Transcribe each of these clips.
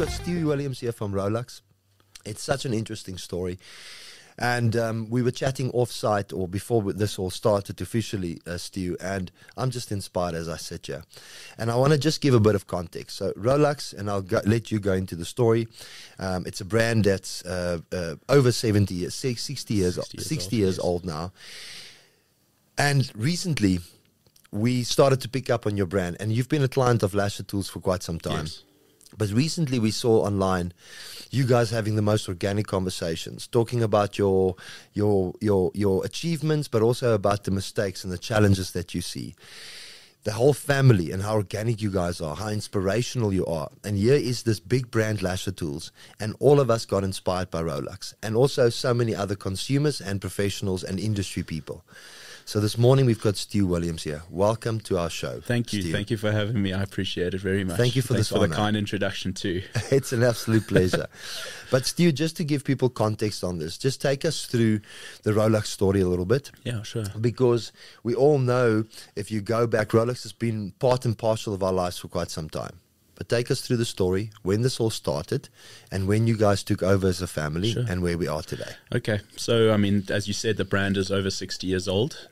got Stu Williams here from Rolex. It's such an interesting story. And we were chatting off-site or before this all started officially, Stu, and I'm just inspired as I sit here. And I want to just give a bit of context. So Rolex, and I'll let you go into the story. It's a brand that's over 70 years, 60 years old now. And recently, we started to pick up on your brand. And you've been a client of Lasher Tools for quite some time. Yes. But recently we saw online you guys having the most organic conversations, talking about your achievements, but also about the mistakes and the challenges that you see. The whole family and how organic you guys are, how inspirational you are. And here is this big brand, Lasher Tools, and all of us got inspired by Rolex, and also so many other consumers and professionals and industry people. So this morning we've got Stu Williams here. Welcome to our show. Thank you. Stu. Thank you for having me. I appreciate it very much. Thank you for Thanks this for the honor. kind introduction too. It's an absolute pleasure. But Stu, just to give people context on this, just take us through the Rolex story a little bit. Yeah, sure. Because we all know, if you go back, Rolex has been part and parcel of our lives for quite some time. But take us through the story, when this all started, and when you guys took over as a family, Sure. and where we are today. Okay. So, I mean, as you said, the brand is over 60 years old.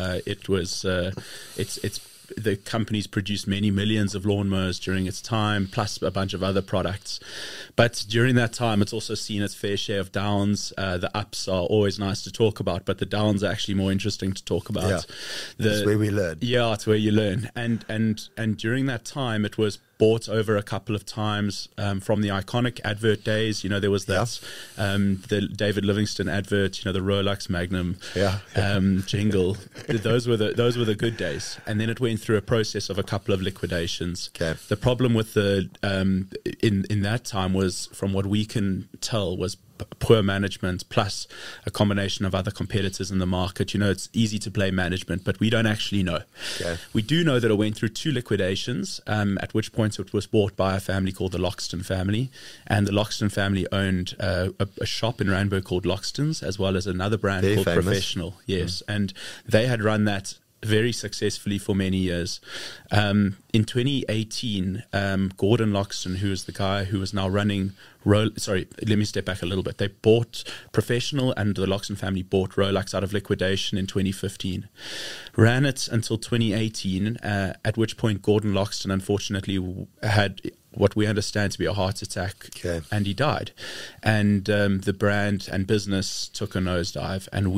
The company's produced many millions of lawnmowers during its time, plus a bunch of other products. But during that time, it's also seen its fair share of downs. The ups are always nice to talk about, but the downs are actually more interesting to talk about. Yeah. That's where we learn. Yeah, it's where you learn. And during that time, it was bought over a couple of times from the iconic advert days. You know, there was that the David Livingston advert, you know, the Rolex Magnum jingle. Those were the good days. And then it went through a process of a couple of liquidations. Okay. The problem with the in that time was, from what we can tell, was poor management plus a combination of other competitors in the market. You know, it's easy to blame management, but we don't actually know. Okay. We do know that it went through 2 liquidations, at which point it was bought by a family called the Loxton family. And the Loxton family owned a shop in Randburg called Loxton's, as well as another brand Very called famous. Professional. Yes. And they had run that very successfully for many years. In 2018, Gordon Loxton, who is the guy who is now running let me step back a little bit. They bought Professional, and the Loxton family bought Rolex out of liquidation in 2015. Ran it until 2018, at which point Gordon Loxton unfortunately had what we understand to be a heart attack, and he died. And the brand and business took a nosedive, and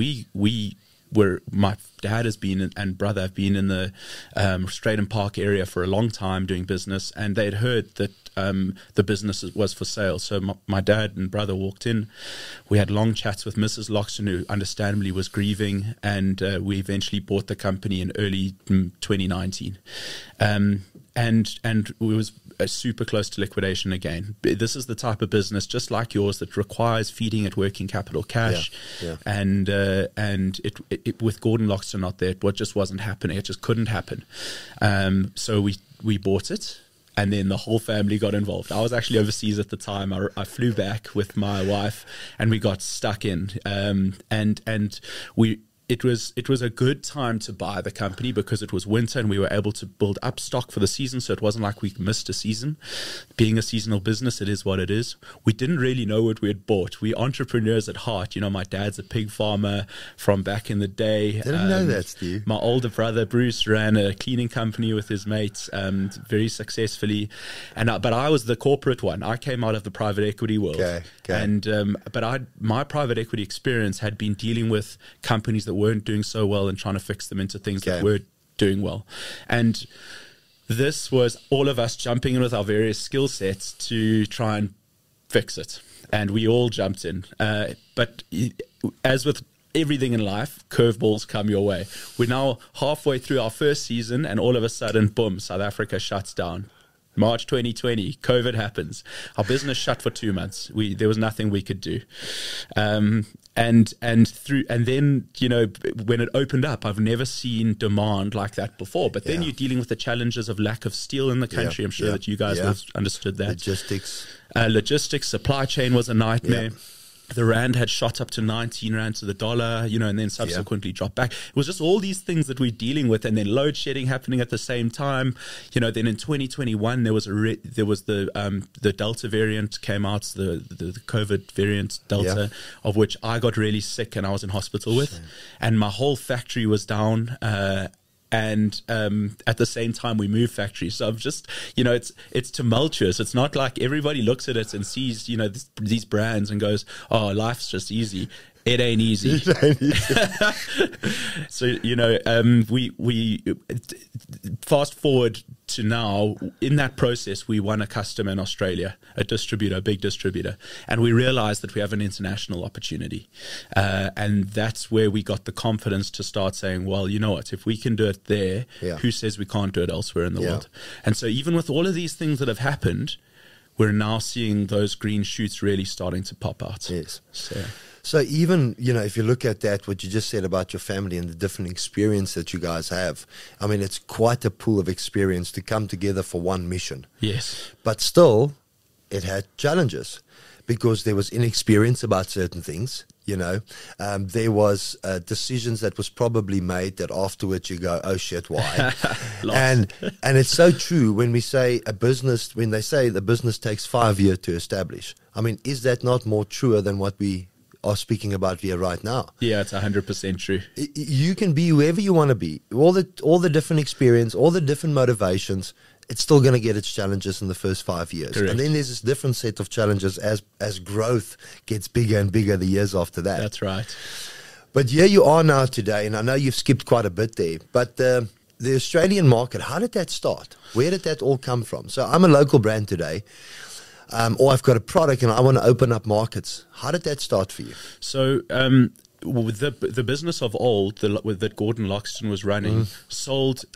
my dad has been and brother have been in the Stratham Park area for a long time doing business, and they'd heard that the business was for sale. So my dad and brother walked in. We had long chats with Mrs. Loxton, who understandably was grieving, and we eventually bought the company in early 2019. And we was super close to liquidation again. This is the type of business, just like yours, that requires feeding it working capital cash. Yeah. And it with Gordon Loxton not there, it just wasn't happening. It just couldn't happen. So we bought it, and then the whole family got involved. I was actually overseas at the time. I flew back with my wife, and we got stuck in. It was a good time to buy the company because it was winter and we were able to build up stock for the season, so it wasn't like we missed a season. Being a seasonal business, it is what it is. We didn't really know what we had bought. We're entrepreneurs at heart. You know, my dad's a pig farmer from back in the day. Didn't know that, Steve. My older brother, Bruce, ran a cleaning company with his mates very successfully. But I was the corporate one. I came out of the private equity world. Okay. And my private equity experience had been dealing with companies that weren't doing so well and trying to fix them into things that were doing well. And this was all of us jumping in with our various skill sets to try and fix it. And we all jumped in. But as with everything in life, curveballs come your way. We're now halfway through our first season, and all of a sudden, boom, South Africa shuts down. March 2020, COVID happens. Our business shut for 2 months. There was nothing we could do. And then, you know, when it opened up, I've never seen demand like that before. But then you're dealing with the challenges of lack of steel in the country. I'm sure that you guys have understood that. Logistics, supply chain was a nightmare. the rand had shot up to 19 rand to the dollar, and then subsequently dropped back. It was just all these things that we're dealing with, and then load shedding happening at the same time. Then in 2021 there was the Delta variant came out, the COVID variant Delta, of which I got really sick and I was in hospital with, and my whole factory was down. And at the same time, we moved factories. So I'm just, it's tumultuous. It's not like everybody looks at it and sees, these brands and goes, "Oh, life's just easy." It ain't easy. So, we fast forward to now. In that process, we won a customer in Australia, a big distributor, and we realized that we have an international opportunity. And that's where we got the confidence to start saying, well, you know what, if we can do it there, who says we can't do it elsewhere in the world? And so even with all of these things that have happened, we're now seeing those green shoots really starting to pop out. Yes. So even, if you look at that, what you just said about your family and the different experience that you guys have, I mean, it's quite a pool of experience to come together for one mission. Yes. But still, it had challenges because there was inexperience about certain things. There was decisions that was probably made that afterwards you go, oh shit, why? and it's so true when they say the business takes 5 years to establish. I mean, is that not more truer than what we are speaking about here right now? Yeah, it's 100% true. You can be whoever you want to be. All the different experience, all the different motivations, it's still going to get its challenges in the first 5 years. Correct. And then there's this different set of challenges as growth gets bigger and bigger the years after that. That's right. But here you are now today, and I know you've skipped quite a bit there, but the Australian market, how did that start? Where did that all come from? So I'm a local brand today. Or I've got a product and I want to open up markets. How did that start for you? So with the business of old that Gordon Loxton was running sold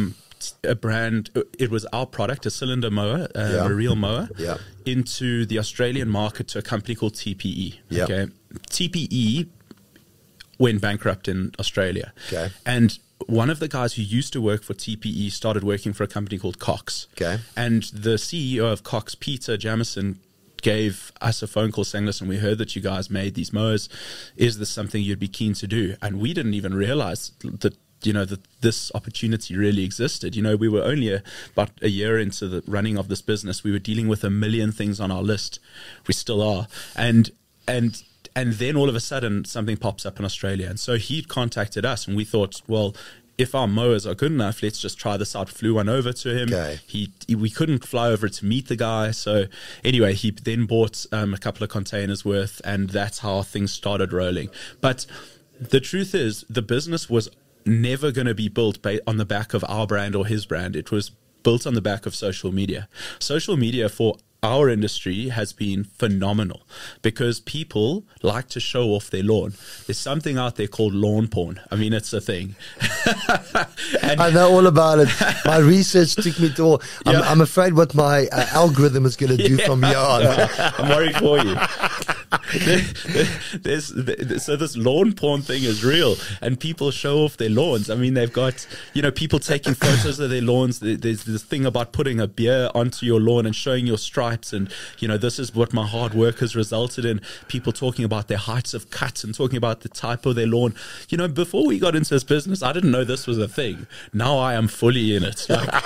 a brand. It was our product, a cylinder mower, a reel mower, into the Australian market to a company called TPE. Okay, TPE went bankrupt in Australia. Okay, and one of the guys who used to work for TPE started working for a company called Cox. Okay. And the CEO of Cox, Peter Jamison, gave us a phone call saying, listen, we heard that you guys made these mowers. Is this something you'd be keen to do? And we didn't even realize that this opportunity really existed. We were only about a year into the running of this business. We were dealing with 1 million things on our list. We still are. And then all of a sudden something pops up in Australia. And so he contacted us and we thought, well, if our mowers are good enough, let's just try this out. Flew one over to him. Okay. We couldn't fly over to meet the guy. So anyway, he then bought a couple of containers worth, and that's how things started rolling. But the truth is, the business was never going to be built on the back of our brand or his brand. It was built on the back of social media. Social media for our industry has been phenomenal because people like to show off their lawn. There's something out there called lawn porn. I mean, it's a thing. I know all about it. My research took me to all. I'm afraid what my algorithm is going to do from here on. I'm worried for you. So this lawn porn thing is real, and people show off their lawns. I mean, they've got people taking photos of their lawns. There's this thing about putting a beer onto your lawn and showing your stripes, and this is what my hard work has resulted in. People talking about their heights of cut and talking about the type of their lawn. Before we got into this business, I didn't know this was a thing. Now I am fully in it.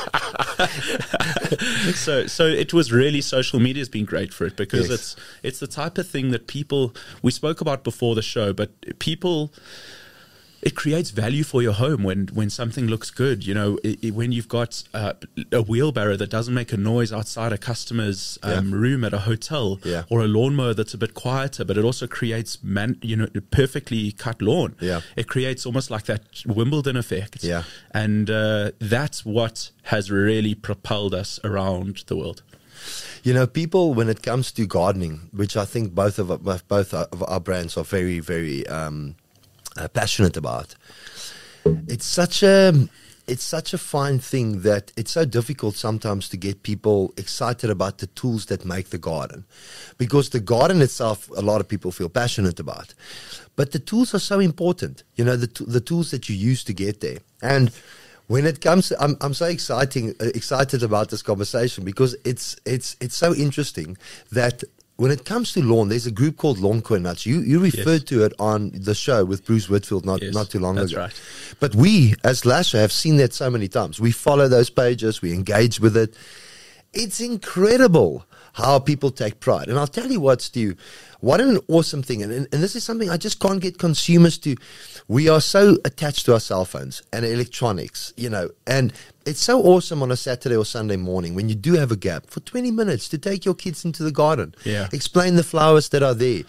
So it was really, social media has been great for it because it's the type of thing that people, we spoke about before the show, but people, it creates value for your home when something looks good. When you've got a wheelbarrow that doesn't make a noise outside a customer's room at a hotel, or a lawnmower that's a bit quieter, but it also creates perfectly cut lawn. It creates almost like that Wimbledon effect. And that's what has really propelled us around the world. People, when it comes to gardening, which I think both of our brands are very, very passionate about, it's such a fine thing that it's so difficult sometimes to get people excited about the tools that make the garden, because the garden itself, a lot of people feel passionate about, but the tools are so important. The tools that you use to get there. And when it comes, I'm so excited about this conversation because it's so interesting that when it comes to lawn, there's a group called Lawn Nuts. You referred to it on the show with Bruce Whitfield not too long that's ago. Right. But we, as Lasher, have seen that so many times. We follow those pages. We engage with it. It's incredible how people take pride. And I'll tell you what, Stu, what an awesome thing. And this is something I just can't get consumers to. We are so attached to our cell phones and electronics, and it's so awesome on a Saturday or Sunday morning when you do have a gap for 20 minutes to take your kids into the garden. Yeah. Explain the flowers that are there,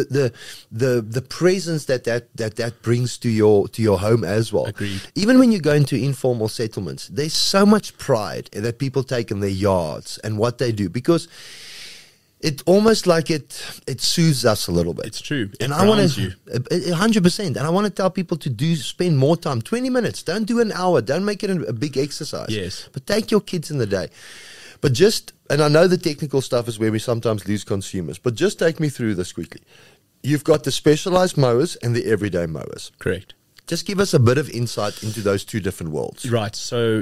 the presence that brings to your home as well. Agreed. Even when you go into informal settlements, there's so much pride that people take in their yards and what they do, because it almost like it soothes us a little bit. It's true. And I want to 100%. And I want to tell people to spend more time, 20 minutes. Don't do an hour. Don't make it a big exercise. Yes. But take your kids in the day. But and I know the technical stuff is where we sometimes lose consumers, but just take me through this quickly. You've got the specialized mowers and the everyday mowers. Correct. Just give us a bit of insight into those two different worlds. Right. So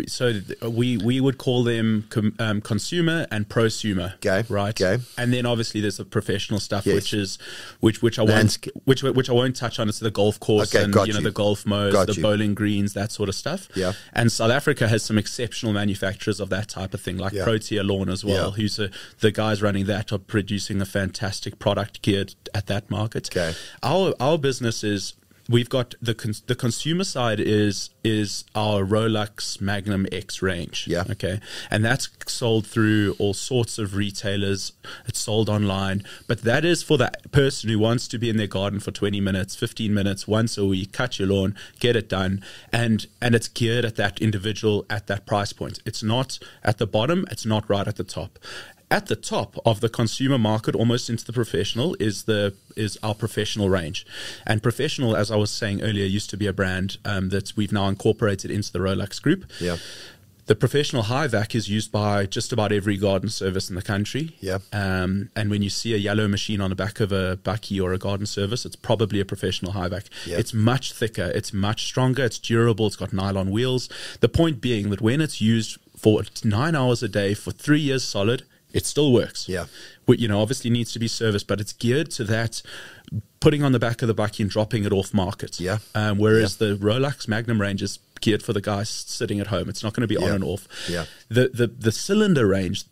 we would call them consumer and prosumer. Okay. Right. Okay. And then obviously there's the professional stuff, Yes. which I won't touch on. It's the golf course and the golf mows, the bowling greens, that sort of stuff. Yeah. And South Africa has some exceptional manufacturers of that type of thing, like Protea Lawn as well. Yeah. Who's the guys running that are producing a fantastic product geared at that market. Okay. Our business is. We've got the consumer side is our Rolex Magnum X range. Yeah. Okay. And that's sold through all sorts of retailers. It's sold online. But that is for that person who wants to be in their garden for 20 minutes, 15 minutes, once a week, cut your lawn, get it done. And it's geared at that individual at that price point. It's not at the bottom. It's not right at the top. At the top of the consumer market, almost into the professional, is our professional range. And professional, as I was saying earlier, used to be a brand that we've now incorporated into the Rolex group. Yeah. The professional high vac is used by just about every garden service in the country. Yeah. And when you see a yellow machine on the back of a bucky or a garden service, it's probably a professional high vac. Yeah. It's much thicker. It's much stronger. It's durable. It's got nylon wheels. The point being that when it's used for 9 hours a day for 3 years solid, it still works. Yeah. But, obviously needs to be serviced, but it's geared to that, putting on the back of the bucky and dropping it off market. Yeah. Whereas the Rolex Magnum range is geared for the guys sitting at home. It's not going to be on and off. Yeah. The cylinder range,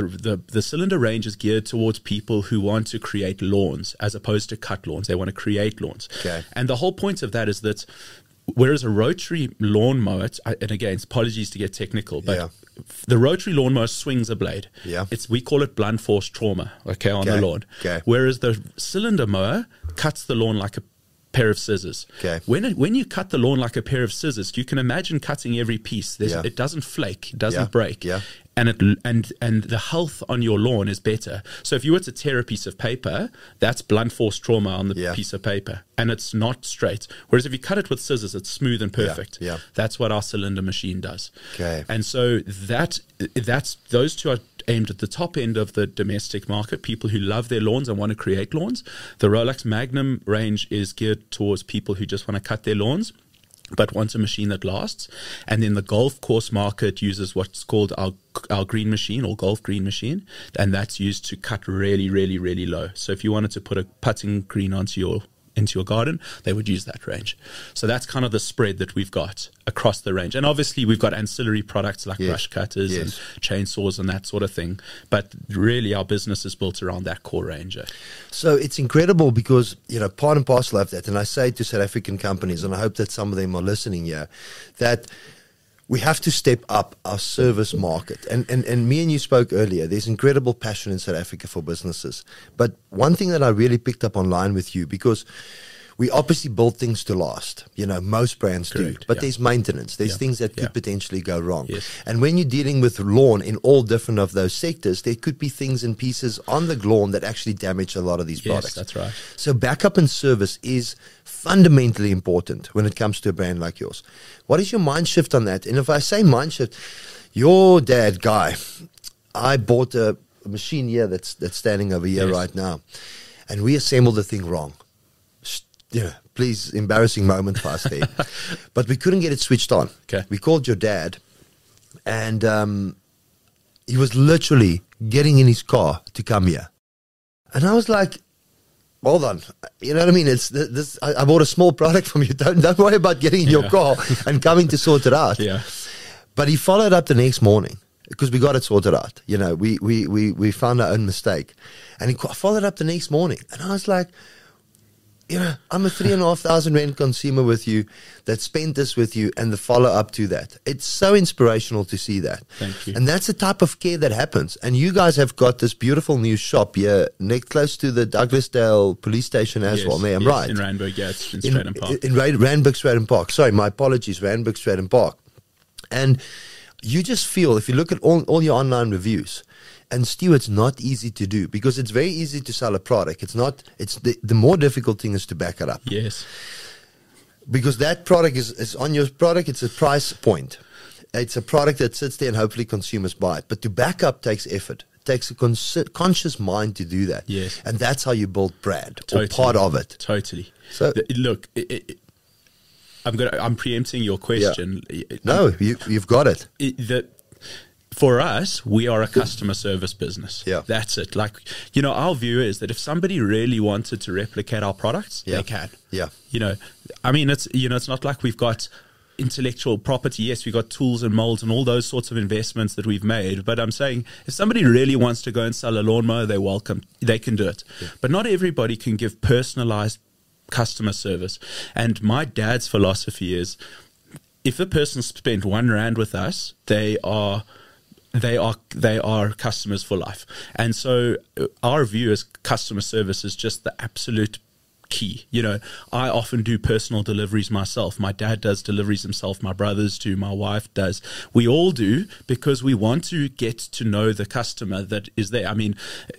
the cylinder range is geared towards people who want to create lawns as opposed to cut lawns. They want to create lawns. Okay. And the whole point of that is that whereas a rotary lawnmower, and again, apologies to get technical, but the rotary lawnmower swings a blade. Yeah. We call it blunt force trauma, on the lawn. Okay. Whereas the cylinder mower cuts the lawn like a pair of scissors. Okay. When you cut the lawn like a pair of scissors, you can imagine cutting every piece. It doesn't flake, it doesn't break. Yeah. And the health on your lawn is better. So if you were to tear a piece of paper, that's blunt force trauma on the piece of paper, and it's not straight. Whereas if you cut it with scissors, it's smooth and perfect. Yeah. That's what our cylinder machine does. Okay. And so that's those two are aimed at the top end of the domestic market, people who love their lawns and want to create lawns. The Rolex Magnum range is geared towards people who just want to cut their lawns but wants a machine that lasts. And then the golf course market uses what's called our green machine, or golf green machine, and that's used to cut really, really, really low. So if you wanted to put a putting green into your garden, they would use that range. So that's kind of the spread that we've got across the range. And obviously we've got ancillary products like brush cutters and chainsaws and that sort of thing. But really our business is built around that core range. So it's incredible because, part and parcel of that, and I say to South African companies, and I hope that some of them are listening here, that we have to step up our service market. And me and you spoke earlier, there's incredible passion in South Africa for businesses. But one thing that I really picked up online with you, because we obviously build things to last. Most brands do. But there's maintenance. There's things that could potentially go wrong. Yes. And when you're dealing with lawn in all different of those sectors, there could be things and pieces on the lawn that actually damage a lot of these products. Yes, that's right. So backup and service is fundamentally important when it comes to a brand like yours. What is your mind shift on that? And if I say mind shift, your dad, Guy, I bought a machine here that's standing over here right now, and we assembled the thing wrong. Please, embarrassing moment for us there. But we couldn't get it switched on. Okay. We called your dad, and he was literally getting in his car to come here. And I was like, hold on, you know what I mean? It's this. I bought a small product from you. Don't worry about getting in your car and coming to sort it out. Yeah. But he followed up the next morning because we got it sorted out. You know, we found our own mistake, and he followed up the next morning, and I was like, you know, I'm a 3,500 rand consumer with you that spent this with you, and the follow up to that. It's so inspirational to see that. Thank you. And that's the type of care that happens. And you guys have got this beautiful new shop here, close to the Douglasdale police station as well. I'm right. In Randburg, yeah, it's in Stratton Park. In Randburg, Stratton Park. Sorry, my apologies, Randburg, Stratton Park. And you just feel, if you look at all your online reviews, and Stu, it's not easy to do because it's very easy to sell a product. It's not. It's the more difficult thing is to back it up. Yes. Because that product is on your product. It's a price point. It's a product that sits there and hopefully consumers buy it. But to back up takes effort. It takes a conscious mind to do that. Yes. And that's how you build brand Totally. or part of it. Totally. So Look, I'm preempting your question. Yeah. No, you've got it. For us, we are a customer service business. Yeah. That's it. Like, you know, our view is that if somebody really wanted to replicate our products, they can. Yeah. You know, I mean, it's not like we've got intellectual property. Yes, we've got tools and molds and all those sorts of investments that we've made. But I'm saying if somebody really wants to go and sell a lawnmower, they're welcome. They can do it. Yeah. But not everybody can give personalized customer service. And my dad's philosophy is if a person spent R1 with us, they are customers for life. And so our view as customer service is just the absolute key. You know, I often do personal deliveries myself. My dad does deliveries himself. My brothers do. My wife does. We all do because we want to get to know the customer that is there. I mean,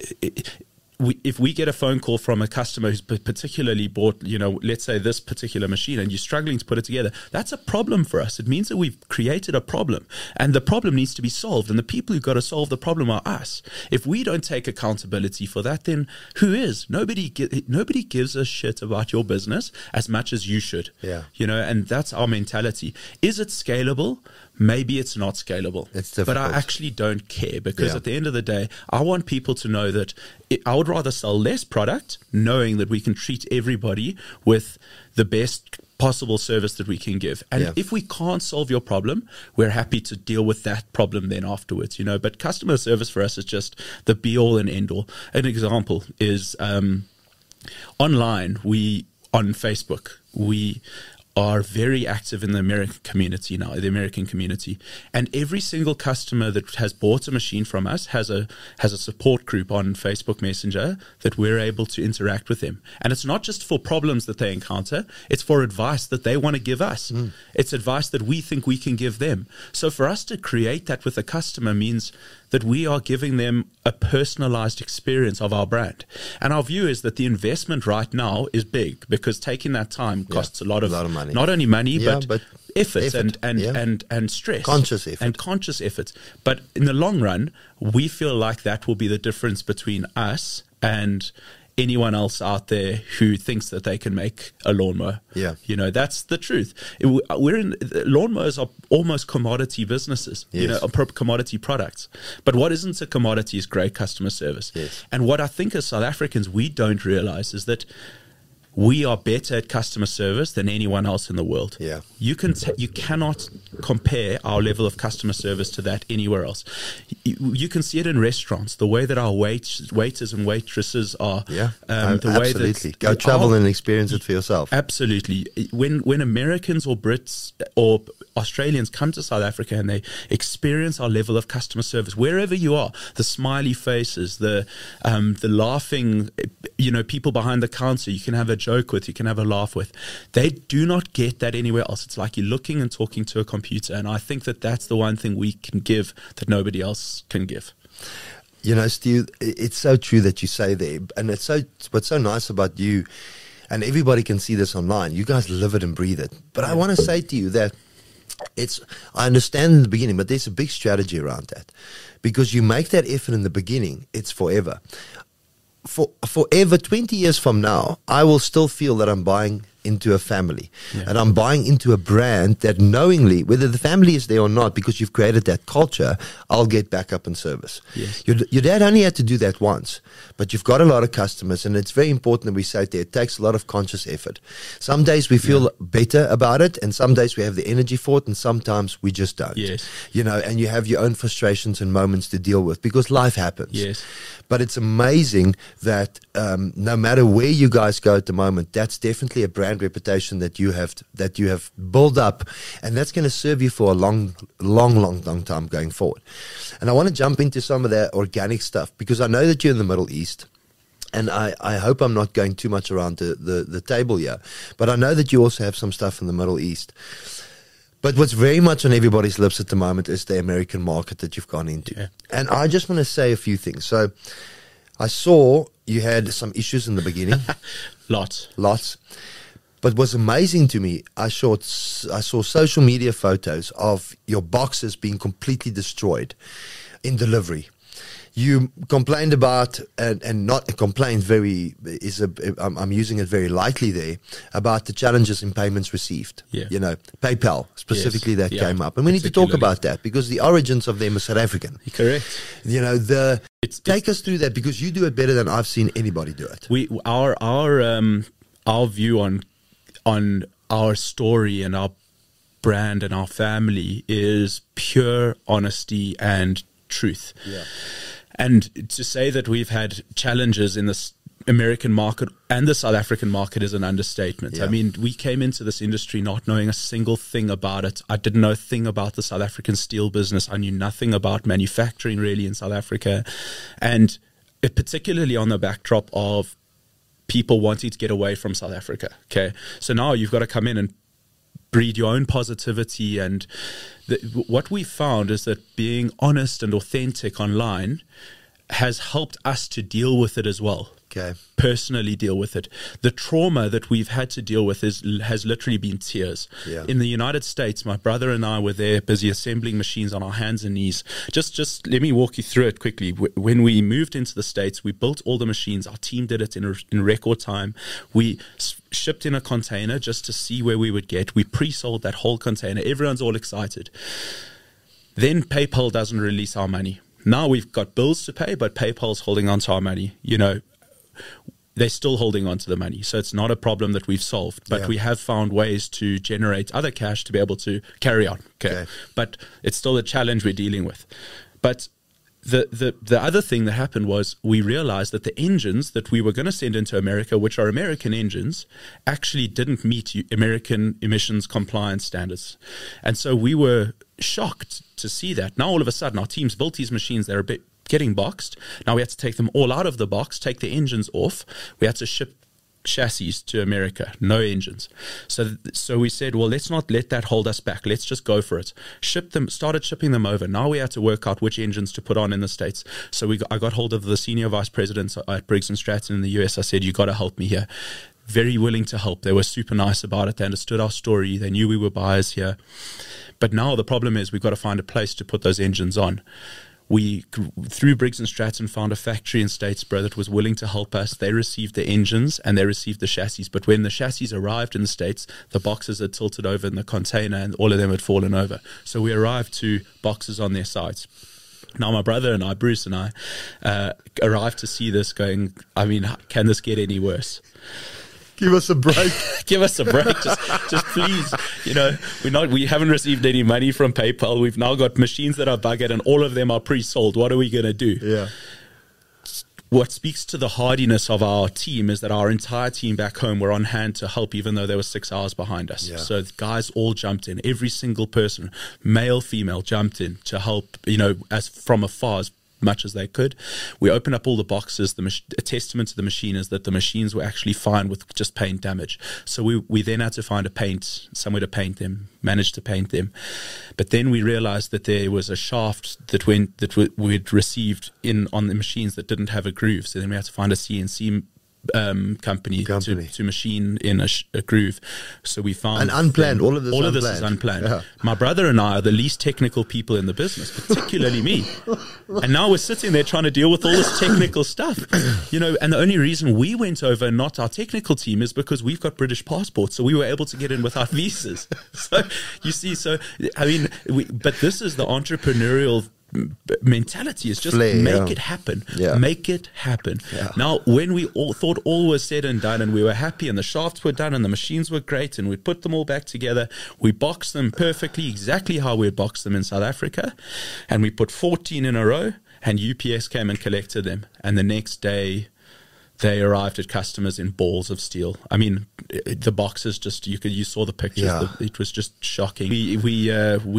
if we get a phone call from a customer who's particularly bought, you know, let's say this particular machine and you're struggling to put it together, that's a problem for us. It means that we've created a problem and the problem needs to be solved. And the people who've got to solve the problem are us. If we don't take accountability for that, then who is? Nobody gives a shit about your business as much as you should. Yeah. You know, and that's our mentality. Is it scalable? Maybe it's not scalable. It's difficult. But I actually don't care because at the end of the day, I want people to know that I would rather sell less product knowing that we can treat everybody with the best possible service that we can give. And if we can't solve your problem, we're happy to deal with that problem then afterwards, you know. But customer service for us is just the be all and end all. An example is online, on Facebook, we are very active in the American community now, the American community. And every single customer that has bought a machine from us has a support group on Facebook Messenger that we're able to interact with them. And it's not just for problems that they encounter, it's for advice that they want to give us. It's advice that we think we can give them. So for us to create that with a customer means that we are giving them a personalized experience of our brand. And our view is that the investment right now is big because taking that time costs a lot of money. Not only money, but effort. And stress. Conscious effort. And conscious effort. But in the long run, we feel like that will be the difference between us and anyone else out there who thinks that they can make a lawnmower. Yeah. You know, that's the truth. Lawnmowers are almost commodity businesses, you know, commodity products. But what isn't a commodity is great customer service. Yes. And what I think as South Africans we don't realize is that we are better at customer service than anyone else in the world. Yeah. You cannot compare our level of customer service to that anywhere else. You can see it in restaurants, the way that our waiters and waitresses are. Yeah, absolutely. Go travel and experience it for yourself. Absolutely. When Americans or Brits or Australians come to South Africa and they experience our level of customer service, wherever you are, the smiley faces, the laughing, you know, people behind the counter, you can have a joke with, you can have a laugh with. They do not get that anywhere else. It's like you're looking and talking to a computer. And I think that that's the one thing we can give that nobody else can give. You know, Stu, it's so true that you say there. And what's so nice about you, and everybody can see this online, you guys live it and breathe it. But I want to say to you that I understand in the beginning, but there's a big strategy around that. Because you make that effort in the beginning, it's forever. Forever, 20 years from now, I will still feel that I'm buying into a family. And I'm buying into a brand that knowingly, whether the family is there or not, because you've created that culture, I'll get backup and service. Yes. Your dad only had to do that once, but you've got a lot of customers, and it's very important that we say it there. It takes a lot of conscious effort. Some days we feel better about it, and some days we have the energy for it, and sometimes we just don't. Yes. You know, and you have your own frustrations and moments to deal with because life happens. Yes. But it's amazing that no matter where you guys go at the moment, that's definitely a brand reputation that you have built up, and that's going to serve you for a long time going forward. And I want to jump into some of that organic stuff because I know that you're in the Middle East. And I hope I'm not going too much around the table here, but I know that you also have some stuff in the Middle East. But what's very much on everybody's lips at the moment is the American market that you've gone into. Yeah. And I just want to say a few things. So I saw you had some issues in the beginning. Lots. But what's amazing to me, I saw social media photos of your boxes being completely destroyed in delivery. You complained about, and not complained very, I'm using it very lightly there, about the challenges in payments received. Yeah. You know, PayPal specifically that came up. And we need to talk Particularly. about that because the origins of them are South African. Correct. You know, take us through that because you do it better than I've seen anybody do it. Our view on our story and our brand and our family is pure honesty and truth. Yeah. And to say that we've had challenges in this American market and the South African market is an understatement. Yeah. I mean, we came into this industry not knowing a single thing about it. I didn't know a thing about the South African steel business. I knew nothing about manufacturing really in South Africa. And particularly on the backdrop of people wanting to get away from South Africa. Okay. So now you've got to come in and breed your own positivity. And what we found is that being honest and authentic online has helped us to deal with it as well. Okay. Personally deal with it. The trauma that we've had to deal with has literally been tears. Yeah. In the United States, my brother and I were there busy assembling machines on our hands and knees. Just let me walk you through it quickly. When we moved into the States, we built all the machines. Our team did it in record time. We shipped in a container just to see where we would get. We pre-sold that whole container. Everyone's all excited. Then PayPal doesn't release our money. Now we've got bills to pay, but PayPal's holding on to our money. You know, they're still holding on to the money. So it's not a problem that we've solved, but we have found ways to generate other cash to be able to carry on. Okay. But it's still a challenge we're dealing with. But the other thing that happened was we realized that the engines that we were going to send into America, which are American engines, actually didn't meet American emissions compliance standards. And so we were shocked to see that. Now all of a sudden our teams built these machines that are a bit getting boxed. Now we had to take them all out of the box, take the engines off. We had to ship chassis to America, no engines. So we said, well, let's not let that hold us back. Let's just go for it. Started shipping them over. Now we had to work out which engines to put on in the States. So I got hold of the senior vice presidents at Briggs & Stratton in the US. I said, you got to help me here. Very willing to help. They were super nice about it. They understood our story. They knew we were buyers here. But now the problem is we've got to find a place to put those engines on. We, through Briggs & Stratton, found a factory in Statesboro that was willing to help us. They received the engines and they received the chassis. But when the chassis arrived in the States, the boxes had tilted over in the container and all of them had fallen over. So we arrived to boxes on their sides. Now my brother and I, Bruce and I, arrived to see this going, I mean, can this get any worse? Give us a break. Give us a break. Just please. You know, we haven't received any money from PayPal. We've now got machines that are buggered and all of them are pre-sold. What are we going to do? Yeah. What speaks to the hardiness of our team is that our entire team back home were on hand to help, even though they were 6 hours behind us. Yeah. So the guys all jumped in. Every single person, male, female, jumped in to help, you know, as from afar as much as they could. We opened up all the boxes. A testament to the machine is that the machines were actually fine with just paint damage. So we then had to find somewhere to paint them, managed to paint them. But then we realized that there was a shaft that we'd received on the machines that didn't have a groove. So then we had to find a CNC company. To machine in a groove. So we found and unplanned. All of this is unplanned. Yeah. My brother and I are the least technical people in the business, particularly me. And now we're sitting there trying to deal with all this technical stuff, and the only reason we went over and not our technical team is because we've got British passports, so we were able to get in without visas. So you see, but this is the entrepreneurial mentality, is just make it happen. Make it happen. Now, when we all thought all was said and done and we were happy and the shafts were done and the machines were great and we put them all back together, we boxed them perfectly, exactly how we had boxed them in South Africa, and we put 14 in a row, and UPS came and collected them, and the next day they arrived at customers in balls of steel. I mean, the boxes you saw the pictures. Yeah. It was just shocking. We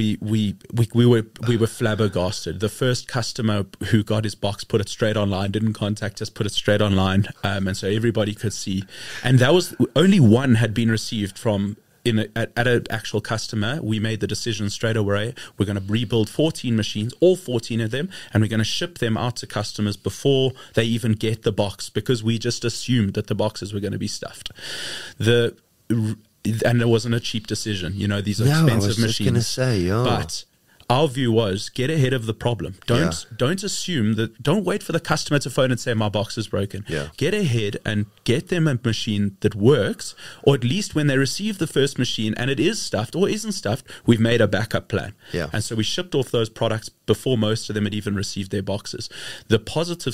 were flabbergasted. The first customer who got his box put it straight online, didn't contact us, put it straight online, and so everybody could see. And that was only one had been received from. At an actual customer. We made the decision straight away. We're going to rebuild 14 machines, all 14 of them, and we're going to ship them out to customers before they even get the box, because we just assumed that the boxes were going to be stuffed. And it wasn't a cheap decision. These are expensive machines. I was just going to say, But our view was, get ahead of the problem. Don't assume that. Don't wait for the customer to phone and say my box is broken. Get ahead and get them a machine that works, or at least when they receive the first machine and it is stuffed or isn't stuffed, we've made a backup plan. And so we shipped off those products before most of them had even received their boxes. The positive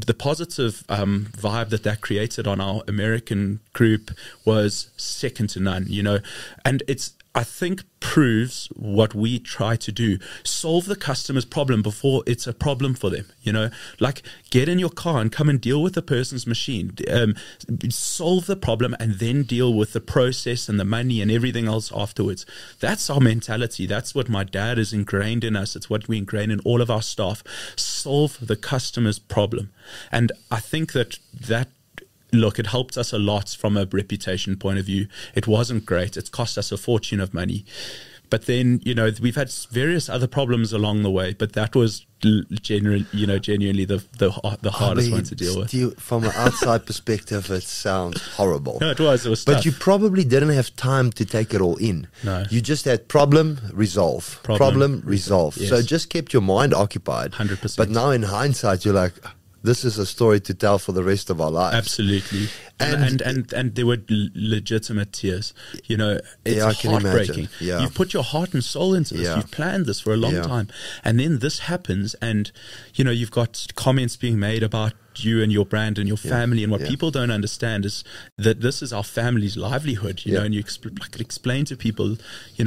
vibe that created on our American group was second to none. And I think proves what we try to do. Solve the customer's problem before it's a problem for them. Like, get in your car and come and deal with the person's machine. Solve the problem and then deal with the process and the money and everything else afterwards. That's our mentality. That's what my dad has ingrained in us. It's what we ingrain in all of our staff. Solve the customer's problem. And I think that look, it helped us a lot from a reputation point of view. It wasn't great. It's cost us a fortune of money. But then, we've had various other problems along the way, but that was genuinely the hardest one to deal with. From an outside perspective, it sounds horrible. No, it was tough. But you probably didn't have time to take it all in. No. You just had problem, resolve. Problem, resolve. Yes. So it just kept your mind occupied. 100%. But now in hindsight, you're like, this is a story to tell for the rest of our lives. Absolutely. And there were legitimate tears. It's heartbreaking. Yeah. You've put your heart and soul into this. Yeah. You've planned this for a long time. And then this happens, and you've got comments being made about you and your brand and your family, and what people don't understand is that this is our family's livelihood, and you could explain to people,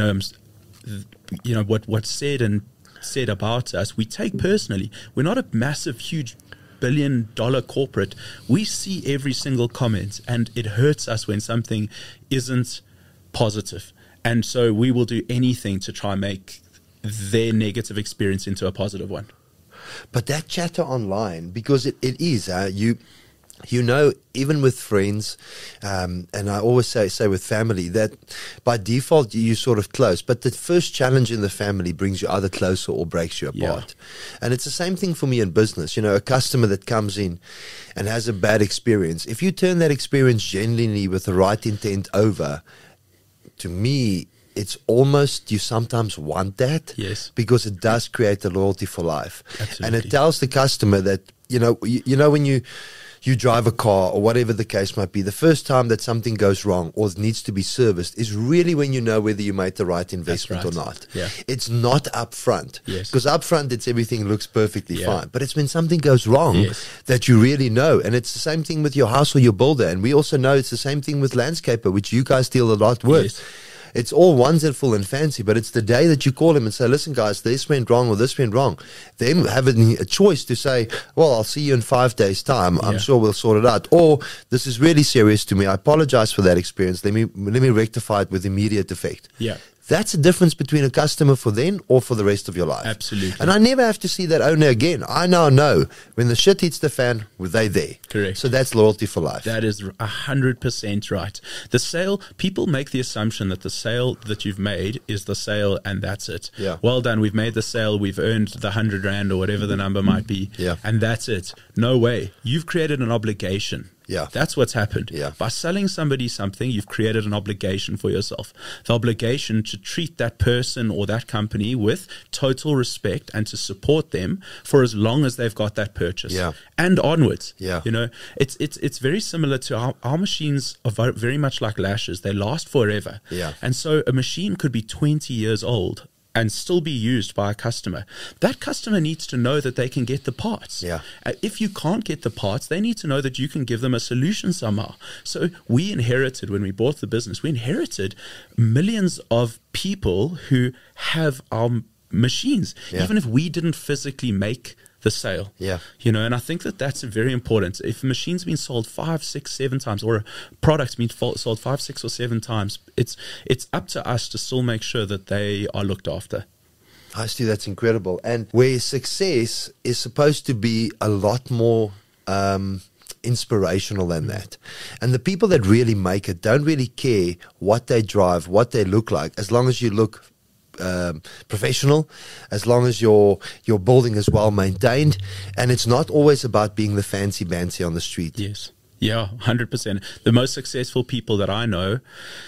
what's said about us, we take personally. We're not a massive, huge billion-dollar corporate. We see every single comment, and it hurts us when something isn't positive. And so we will do anything to try and make their negative experience into a positive one. But that chatter online, because it is, even with friends, and I always say with family, that by default you sort of close, but the first challenge in the family brings you either closer or breaks you apart. And it's the same thing for me in business. A customer that comes in and has a bad experience, if you turn that experience genuinely with the right intent over, to me, it's almost, you sometimes want that. Yes. Because it does create a loyalty for life. Absolutely. And it tells the customer that, when you drive a car or whatever the case might be, the first time that something goes wrong or needs to be serviced is really when you know whether you made the right investment or not. Yeah. It's not up front. Yes. Because up front, everything looks perfectly fine. But it's when something goes wrong that you really know. And it's the same thing with your house or your builder. And we also know it's the same thing with Landscaper, which you guys deal a lot with. Yes. It's all wonderful and fancy, but it's the day that you call him and say, listen, guys, this went wrong or this went wrong. Them having a choice to say, well, I'll see you in 5 days' time. I'm sure we'll sort it out. Or, this is really serious to me. I apologize for that experience. Let me rectify it with immediate effect. Yeah. That's the difference between a customer for then or for the rest of your life. Absolutely. And I never have to see that owner again. I now know when the shit hits the fan, they're there. Correct. So that's loyalty for life. That is 100% right. The sale, people make the assumption that the sale that you've made is the sale and that's it. Yeah. Well done. We've made the sale. We've earned the 100 Rand or whatever the number might be. Yeah. And that's it. No way. You've created an obligation. Yeah. That's what's happened. Yeah. By selling somebody something, you've created an obligation for yourself. The obligation to treat that person or that company with total respect and to support them for as long as they've got that purchase. Yeah. And onwards. Yeah. You know, it's very similar to our machines are very much like lashes. They last forever. Yeah. And so a machine could be 20 years old and still be used by a customer. That customer needs to know that they can get the parts. Yeah. If you can't get the parts, they need to know that you can give them a solution somehow. So we inherited, when we bought the business, we inherited millions of people who have our machines, Yeah. even if we didn't physically make the sale. Yeah. You know, and I think that that's very important. If a machine's been sold 5, 6, 7 times, or a product's been sold 5, 6, or 7 times, it's up to us to still make sure that they are looked after. I see, that's incredible. And where success is supposed to be a lot more inspirational than that. And the people that really make it don't really care what they drive, what they look like, as long as you look professional, as long as your building is well maintained, and it's not always about being the fancy bancy on the street. Yes. Yeah, 100%. The most successful people that I know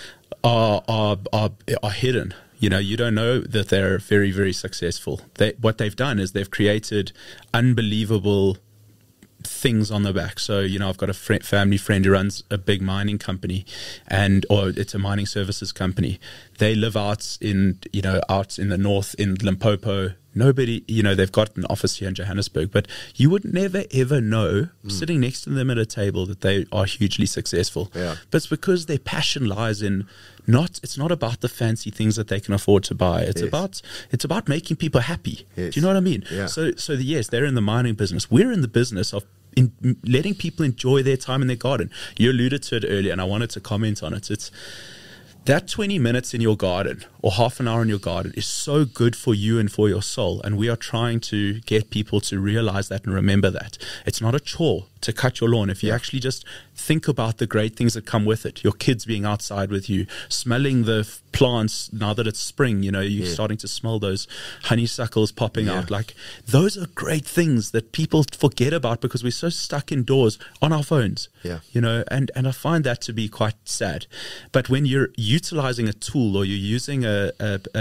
are hidden. You know, you don't know that they're very, very successful. What they've done is they've created unbelievable things on the back. So, you know, I've got a family friend who runs a big mining company, or it's a mining services company. They live out in the north in Limpopo. Nobody, you know, they've got an office here in Johannesburg, but you would never ever know sitting next to them at a table that they are hugely successful. Yeah. But it's because their passion lies in it's not about the fancy things that they can afford to buy. It's about making people happy. Yes. Do you know what I mean? Yeah. So yes, they're in the mining business. We're in the business of letting people enjoy their time in their garden. You alluded to it earlier, and I wanted to comment on it. It's that 20 minutes in your garden or half an hour in your garden is so good for you and for your soul. And we are trying to get people to realize that and remember that. It's not a chore to cut your lawn. If you actually just think about the great things that come with it, your kids being outside with you, smelling the plants now that it's spring, you know, you're starting to smell those honeysuckles popping out. Like, those are great things that people forget about because we're so stuck indoors on our phones. Yeah. You know, and I find that to be quite sad. But when you're utilizing a tool or you're using a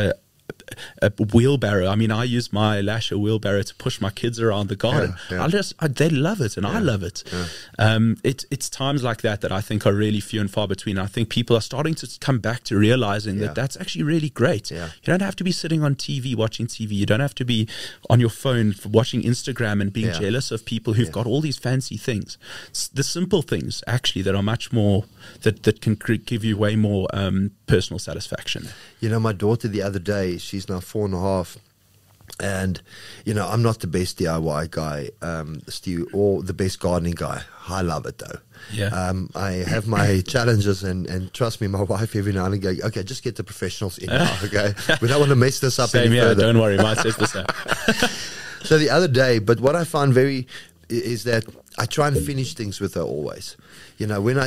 wheelbarrow. I mean, I use my lasher wheelbarrow to push my kids around the garden. Yeah. They love it, and I love it. Yeah. It's times like that I think are really few and far between. I think people are starting to come back to realizing that that's actually really great. Yeah. You don't have to be sitting on TV watching TV. You don't have to be on your phone watching Instagram and being jealous of people who've got all these fancy things. It's the simple things actually that are much more that can give you way more personal satisfaction. You know, my daughter the other day, she's now 4.5, and, you know, I'm not the best DIY guy, Stu, or the best gardening guy. I love it, though. Yeah. I have my challenges, and trust me, my wife every now and again, okay, just get the professionals in now, okay? We don't want to mess this up any further. Don't worry, might set this up. So the other day, but what I find is that I try and finish things with her always. You know, when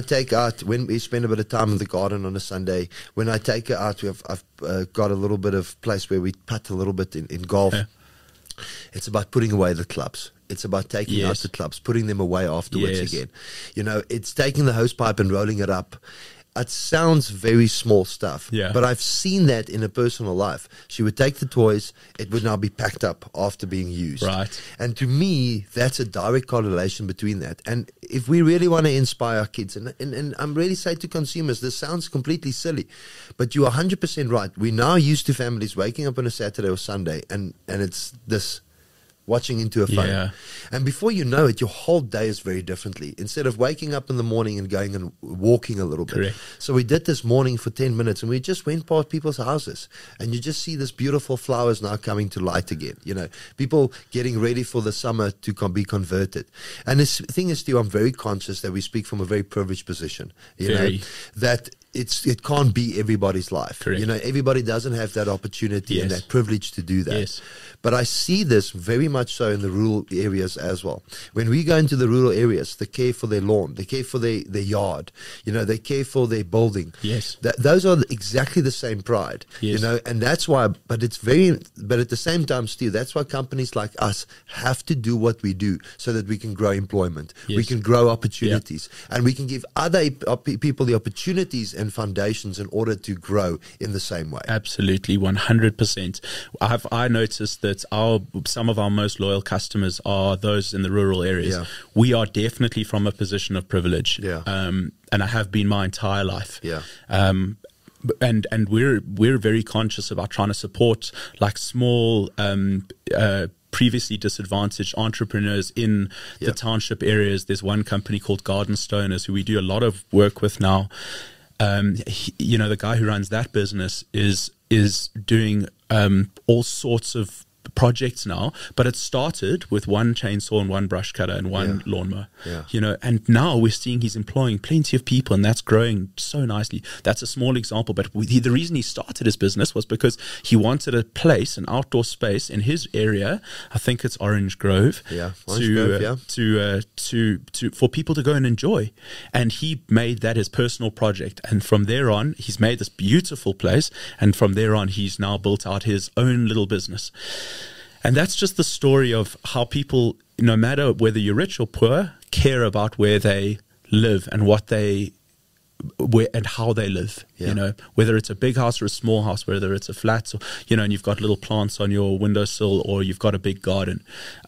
we spend a bit of time in the garden on a Sunday, when I take her out, I've got a little bit of place where we putt a little bit in golf. Yeah. It's about putting away the clubs. It's about taking out the clubs, putting them away afterwards again. You know, it's taking the hose pipe and rolling it up. It sounds very small stuff, but I've seen that in her personal life. She would take the toys, it would now be packed up after being used. Right. And to me, that's a direct correlation between that. And if we really want to inspire our kids, and I'm really saying to consumers, this sounds completely silly, but you're 100% right. We're now used to families waking up on a Saturday or Sunday, and it's this watching into a phone. Yeah. And before you know it, your whole day is very differently. Instead of waking up in the morning and going and walking a little bit. Correct. So we did this morning for 10 minutes, and we just went past people's houses, and you just see this beautiful flowers now coming to light again. You know, people getting ready for the summer to be converted. And the thing is, Stu, I'm very conscious that we speak from a very privileged position. You know, that it can't be everybody's life. Correct. You know, everybody doesn't have that opportunity and that privilege to do that. Yes. But I see this very much so in the rural areas as well. When we go into the rural areas, they care for their lawn, they care for their yard, they care for their building. Yes. Those are exactly the same pride, Yes. and that's why, but at the same time, Steve, that's why companies like us have to do what we do so that we can grow employment, Yes. we can grow opportunities, and we can give other people the opportunities and foundations in order to grow in the same way. Absolutely, 100%. I noticed that some of our most loyal customers are those in the rural areas. Yeah. We are definitely from a position of privilege, Yeah. and I have been my entire life. Yeah. And we're very conscious about trying to support like small previously disadvantaged entrepreneurs in the township areas. There's one company called Garden Stoners who we do a lot of work with now. The guy who runs that business is doing all sorts of projects now, but it started with one chainsaw and one brush cutter and one lawnmower. And now we're seeing he's employing plenty of people, and that's growing so nicely. That's a small example, but the reason he started his business was because he wanted a place, an outdoor space in his area. I think it's Orange Grove. For people to go and enjoy. And he made that his personal project, and from there on he's made this beautiful place, and from there on he's now built out his own little business. And that's just the story of how people, no matter whether you're rich or poor, care about where they live and and how they live. Whether it's a big house or a small house, whether it's a flat, or, and you've got little plants on your windowsill, or you've got a big garden.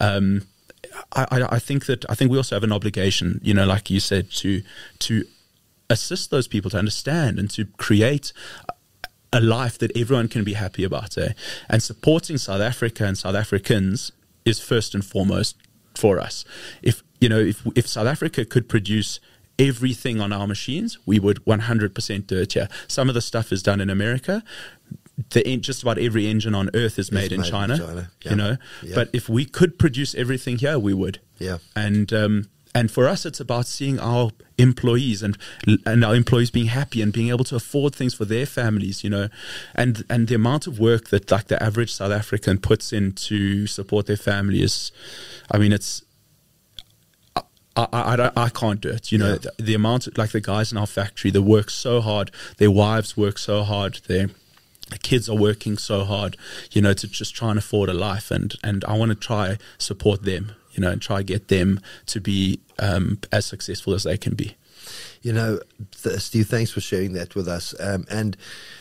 I think we also have an obligation, like you said, to assist those people to understand and to create a life that everyone can be happy about, and supporting South Africa and South Africans is first and foremost for us. If South Africa could produce everything on our machines, we would 100% do it here. Some of the stuff is done in America. Just about every engine on earth is made in China. But if we could produce everything here, we would. And for us, it's about seeing our employees and our employees being happy and being able to afford things for their families, and the amount of work that like the average South African puts in to support their family is, I can't do it. The amount, like the guys in our factory, they work so hard, their wives work so hard, the kids are working so hard, to just try and afford a life, and I want to try support them. And try to get them to be as successful as they can be. Steve, thanks for sharing that with us. And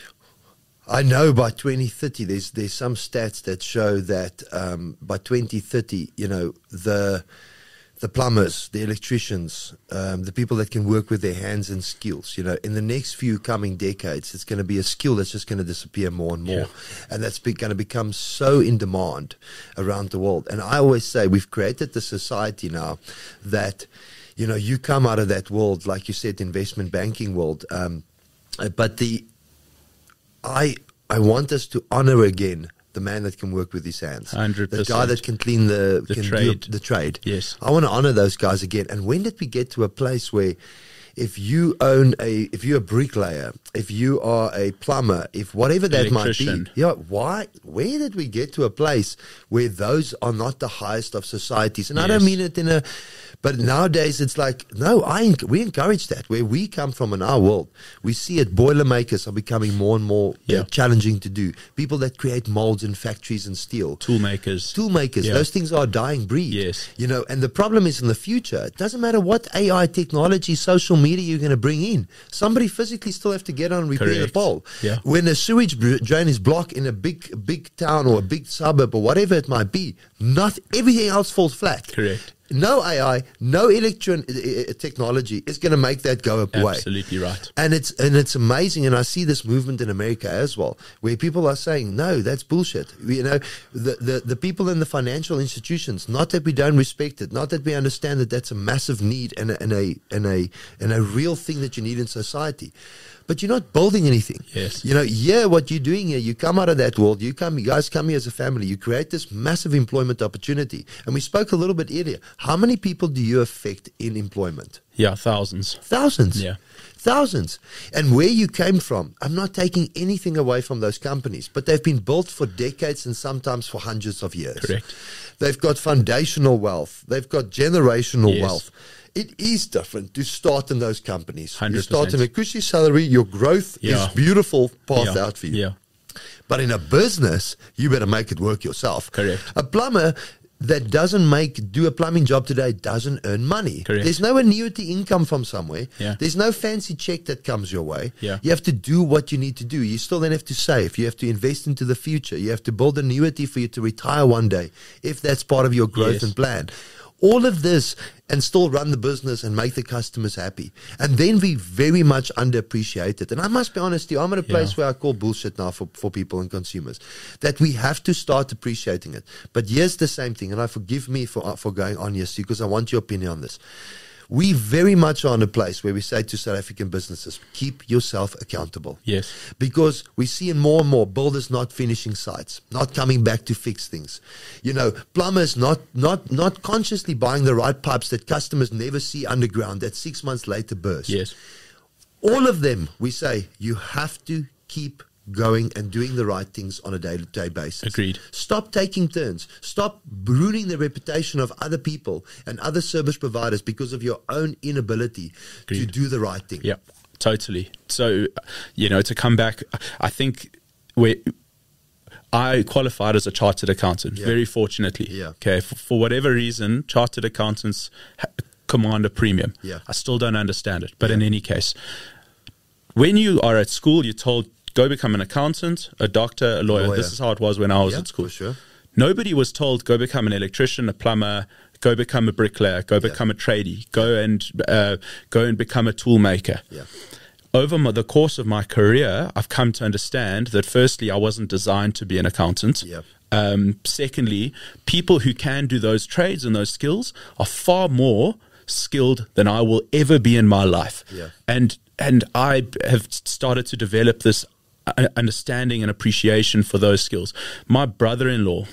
I know by 2030, there's some stats that show that by 2030, the plumbers, the electricians, the people that can work with their hands and skills, in the next few coming decades, it's going to be a skill that's just going to disappear more and more. Yeah. And that's going to become so in demand around the world. And I always say we've created the society now that, you come out of that world, like you said, investment banking world. But I want us to honor again the man that can work with his hands, 100%. the guy that can clean the trade. Yes, I want to honor those guys again. And when did we get to a place where, if you're a bricklayer, if you are a plumber, if whatever that might be, where did we get to a place where those are not the highest of societies? And I don't mean it but nowadays it's like, no, we encourage that. Where we come from in our world, we see it. Boilermakers are becoming more and more challenging to do. People that create molds in factories and steel. Tool makers. Those things are a dying breed. Yes. And the problem is in the future, it doesn't matter what AI technology, social media you're going to bring in. Somebody physically still have to get on and repair the pole. Yeah. When a sewage drain is blocked in a big town or a big suburb or whatever it might be, not everything else falls flat. Correct. No AI, no technology is going to make that go away. Absolutely right. And it's amazing, and I see this movement in America as well, where people are saying, no, that's bullshit. The people in the financial institutions, not that we don't respect it, not that we understand that that's a massive need and a real thing that you need in society. But you're not building anything. Yes. What you're doing here, you come out of that world, you guys come here as a family, you create this massive employment opportunity. And we spoke a little bit earlier. How many people do you affect in employment? Yeah, thousands. Yeah. Thousands. And where you came from, I'm not taking anything away from those companies, but they've been built for decades and sometimes for hundreds of years. Correct. they've got foundational wealth, they've got generational Yes. wealth. It is different to start in those companies. You 100%. start in a cushy salary, your growth Yeah. is beautiful path Yeah. out for you. Yeah. But in a business, you better make it work yourself. Correct. A plumber that doesn't do a plumbing job today doesn't earn money. Correct. There's no annuity income from somewhere. Yeah. There's no fancy check that comes your way. Yeah. You have to do what you need to do. You still then have to save. You have to invest into the future. You have to build annuity for you to retire one day, if that's part of your growth Yes. and plan. All of this, and still run the business and make the customers happy. And then we very much underappreciate it. And I must be honest with you, I'm at a place Yeah. where I call bullshit now for people and consumers, that we have to start appreciating it. But here's the same thing, and I forgive me for going on, yes, because I want your opinion on this. We very much are in a place where we say to South African businesses, keep yourself accountable. Yes. Because we see in more and more builders not finishing sites, not coming back to fix things. You know, plumbers not consciously buying the right pipes that customers never see underground that 6 months later burst. Yes. All of them, we say, you have to keep going and doing the right things on a day-to-day basis. Agreed. Stop taking turns. Stop ruining the reputation of other people and other service providers because of your own inability to Agreed. do the right thing. Yeah, totally. So, to come back, I think I qualified as a chartered accountant, Yeah. very fortunately. Yeah. Okay. For whatever reason, chartered accountants command a premium. Yeah. I still don't understand it. But in any case, when you are at school, you're told, go become an accountant, a doctor, a lawyer. This is how it was when I was at school. For sure. Nobody was told, go become an electrician, a plumber, go become a bricklayer, go become a tradie, go and become a tool maker. Yeah. Over the course of my career, I've come to understand that firstly, I wasn't designed to be an accountant. Yeah. Secondly, people who can do those trades and those skills are far more skilled than I will ever be in my life. Yeah. And I have started to develop this understanding and appreciation for those skills. My brother-in-law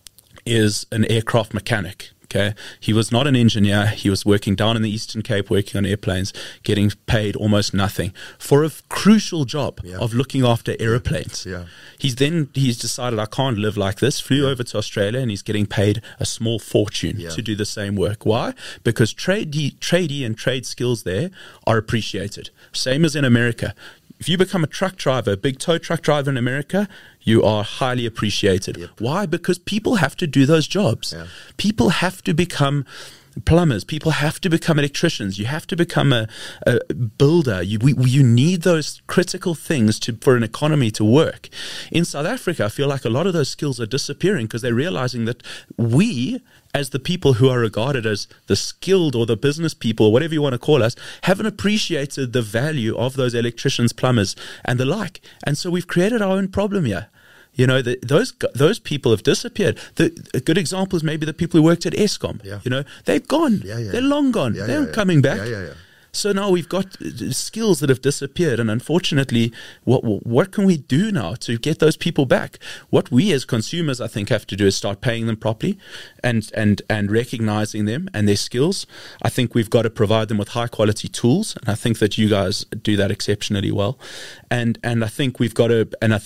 is an aircraft mechanic. Okay, he was not an engineer. He was working down in the Eastern Cape, working on airplanes, getting paid almost nothing for a crucial job of looking after airplanes. Yeah. He's decided, I can't live like this. Flew over to Australia, and he's getting paid a small fortune to do the same work. Why? Because tradie and trade skills there are appreciated. Same as in America. If you become a truck driver, a big tow truck driver in America, you are highly appreciated. Yep. Why? Because people have to do those jobs. Yeah. People have to become plumbers. People have to become electricians. You have to become a builder. You need those critical things for an economy to work. In South Africa, I feel like a lot of those skills are disappearing because they're realizing that we, as the people who are regarded as the skilled or the business people, or whatever you want to call us, haven't appreciated the value of those electricians, plumbers, and the like. And so we've created our own problem here. You know, those people have disappeared. A good example is maybe the people who worked at Eskom. Yeah. You know, they've gone. Yeah, yeah. They're long gone. Yeah, They yeah, aren't yeah. coming back. Yeah, yeah, yeah. So now we've got skills that have disappeared, and unfortunately, what can we do now to get those people back? What we as consumers, I think, have to do is start paying them properly, and recognizing them and their skills. I think we've got to provide them with high quality tools, and I think that you guys do that exceptionally well. And I think we've got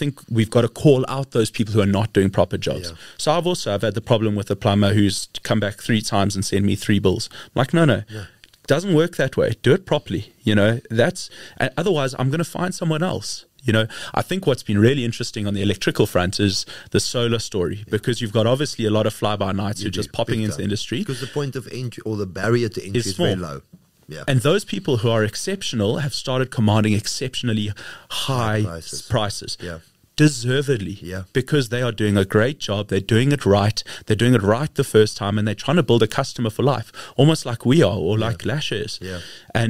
to call out those people who are not doing proper jobs. Yeah. So I've had the problem with a plumber who's come back 3 times and sent me 3 bills. I'm like, no. Yeah. Doesn't work that way. Do it properly. You know, otherwise I'm going to find someone else. You know, I think what's been really interesting on the electrical front is the solar story, because you've got obviously a lot of fly-by-nights who are just popping into the industry. Because the point of entry or the barrier to entry is very small. low. Yeah. And those people who are exceptional have started commanding exceptionally high prices. Yeah. Deservedly, Yeah. because they are doing a great job. They're doing it right. They're doing it right the first time, and they're trying to build a customer for life, almost like we are, or like Lash is. Yeah.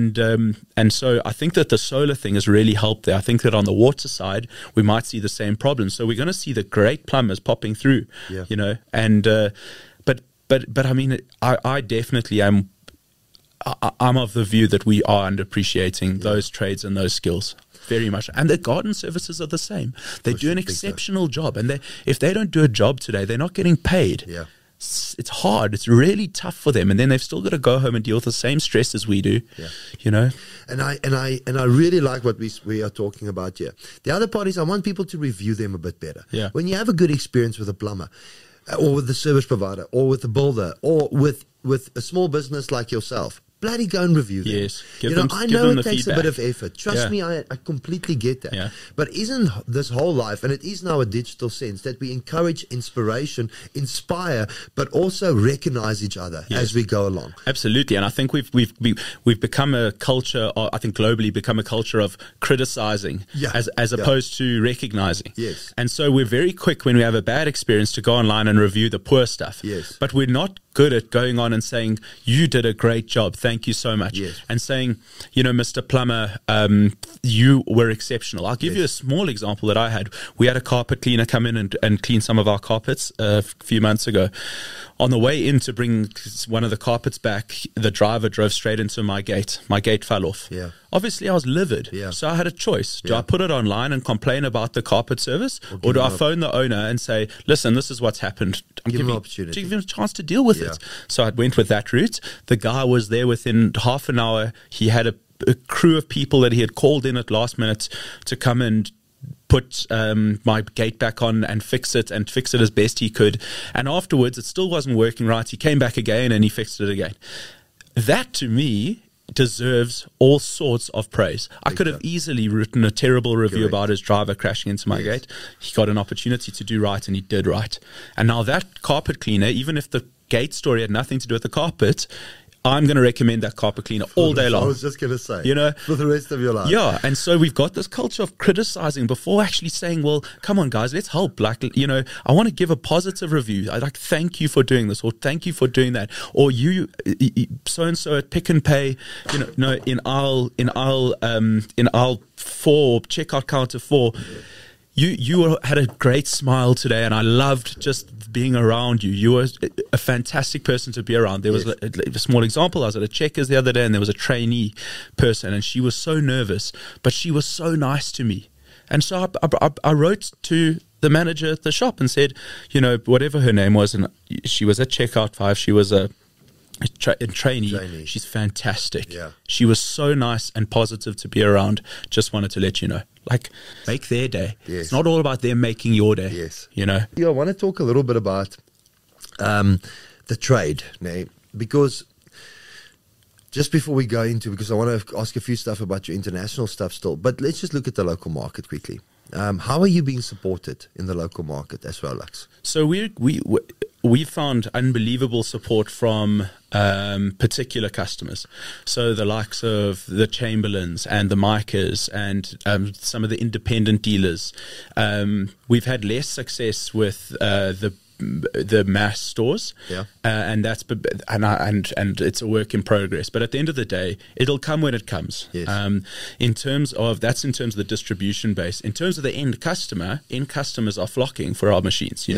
And so I think that the solar thing has really helped there. I think that on the water side, we might see the same problem. So we're going to see the great plumbers popping through. Yeah. You know, and but I mean, I definitely am. I'm of the view that we are underappreciating those trades and those skills very much. And the garden services are the same. They do an exceptional job. And if they don't do a job today, they're not getting paid. Yeah. It's hard. It's really tough for them. And then they've still got to go home and deal with the same stress as we do. Yeah. You know? And I really like what we are talking about here. The other part is I want people to review them a bit better. Yeah. When you have a good experience with a plumber, or with the service provider, or with the builder, or with a small business like yourself. Bloody go and review them. Yes. I know it takes a bit of effort. Trust me, I completely get that. Yeah. But isn't this whole life, and it is now a digital sense, that we encourage inspiration, inspire, but also recognize each other as we go along? Absolutely, and I think we've become a culture. I think globally become a culture of criticizing as opposed to recognizing. Yes. And so we're very quick when we have a bad experience to go online and review the poor stuff. Yes. But we're not good at going on and saying, you did a great job, thank you so much. Yes. And saying, Mr. Plumber, you were exceptional. I'll give you a small example that I had. We had a carpet cleaner come in and clean some of our carpets a few months ago. On the way in to bring one of the carpets back, the driver drove straight into my gate. My gate fell off. Yeah. Obviously, I was livid. Yeah. So I had a choice. Do Yeah. I put it online and complain about the carpet service? Or do I phone the owner and say, listen, this is what's happened. Give him an opportunity. Give him a chance to deal with it. So I went with that route. The guy was there within half an hour. He had a crew of people that he had called in at last minute to come and put my gate back on and fix it as best he could. And afterwards, it still wasn't working right. He came back again and he fixed it again. That, to me, deserves all sorts of praise. I could have easily written a terrible review about his driver crashing into my gate. He got an opportunity to do right, and he did right. And now that carpet cleaner, even if the gate story had nothing to do with the carpet, I'm going to recommend that carpet cleaner all day long. I was just going to say, for the rest of your life. Yeah, and so we've got this culture of criticizing before actually saying, well, come on, guys, let's help. Like, I want to give a positive review. I thank you for doing this, or thank you for doing that, or you so-and-so at Pick and Pay, in aisle 4, checkout counter 4. You had a great smile today, and I loved just being around you. You were a fantastic person to be around. There was a small example. I was at a Checkers the other day, and there was a trainee person, and she was so nervous, but she was so nice to me. And so I wrote to the manager at the shop and said, whatever her name was, and she was at Checkout 5. She was a trainee. She's fantastic. Yeah. She was so nice and positive to be around. Just wanted to let you know. Like, make their day. Yes. It's not all about them making your day. Yes. Yeah, I want to talk a little bit about the trade, because just before we go into, because I want to ask a few stuff about your international stuff still, but let's just look at the local market quickly. How are you being supported in the local market as Rolex? So we found unbelievable support from particular customers. So the likes of the Chamberlains and the Micahs and some of the independent dealers. We've had less success with the mass stores, and it's a work in progress. But at the end of the day, it'll come when it comes. Yes. In terms of the distribution base. In terms of the end customers are flocking for our machines.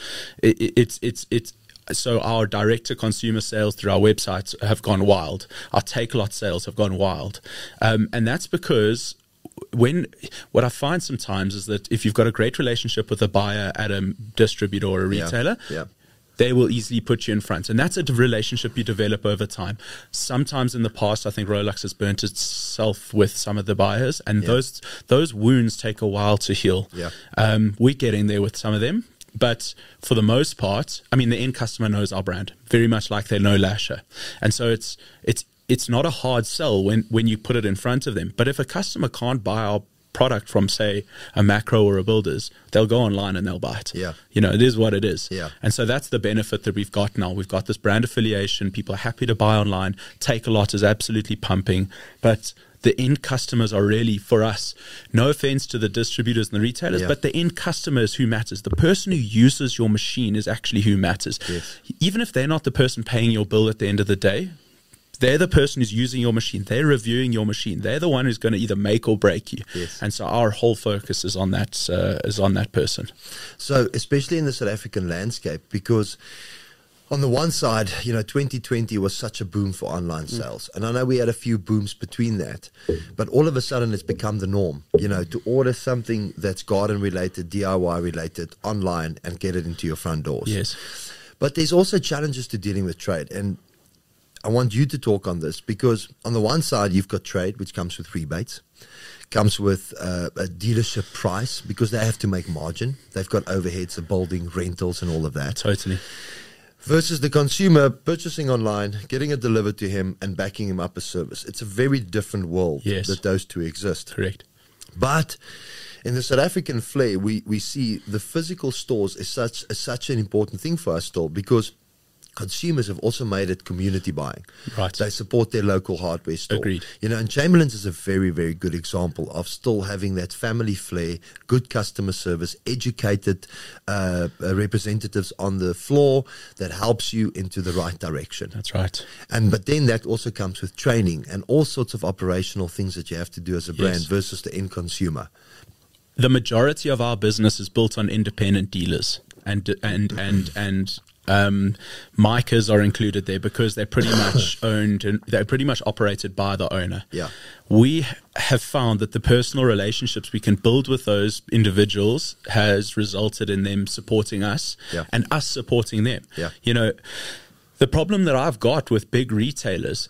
It's so our direct-to-consumer sales through our websites have gone wild. Our Takealot sales have gone wild, and that's because what I find sometimes is that if you've got a great relationship with a buyer at a distributor or a retailer, they will easily put you in front. And that's a relationship you develop over time. Sometimes in the past, I think Rolex has burnt itself with some of the buyers, and those wounds take a while to heal. We're getting there with some of them. But for the most part, I mean, the end customer knows our brand very much like they know Lasher. And so it's not a hard sell when you put it in front of them. But if a customer can't buy our product from, say, a Macro or a Builders, they'll go online and they'll buy it. It is what it is. And so that's the benefit that we've got now. We've got this brand affiliation. People are happy to buy online. Takealot is absolutely pumping. But the end customers are really, for us, no offense to the distributors and the retailers, but the end customer is who matters. The person who uses your machine is actually who matters. Even if they're not the person paying your bill at the end of the day, they're the person who's using your machine. They're reviewing your machine. They're the one who's going to either make or break you. And so our whole focus is on that person. So especially in the South African landscape, because on the one side, 2020 was such a boom for online sales. And I know we had a few booms between that, but all of a sudden it's become the norm, to order something that's garden related, DIY related online and get it into your front doors. Yes. But there's also challenges to dealing with trade. And I want you to talk on this, because on the one side, you've got trade, which comes with rebates, comes with a dealership price, because they have to make margin. They've got overheads, the building, rentals, and all of that. Totally. Versus the consumer purchasing online, getting it delivered to him, and backing him up a service. It's a very different world that those two exist. Correct. But in the South African flair, we see the physical stores is such an important thing for us still, because consumers have also made it community buying. Right. They support their local hardware store. Agreed. And Chamberlain's is a very, very good example of still having that family flair, good customer service, educated representatives on the floor that helps you into the right direction. That's right. But then that also comes with training and all sorts of operational things that you have to do as a brand versus the end consumer. The majority of our business is built on independent dealers, and Micahs are included there because they're pretty much owned and they're pretty much operated by the owner. Yeah. We have found that the personal relationships we can build with those individuals has resulted in them supporting us and us supporting them. Yeah. The problem that I've got with big retailers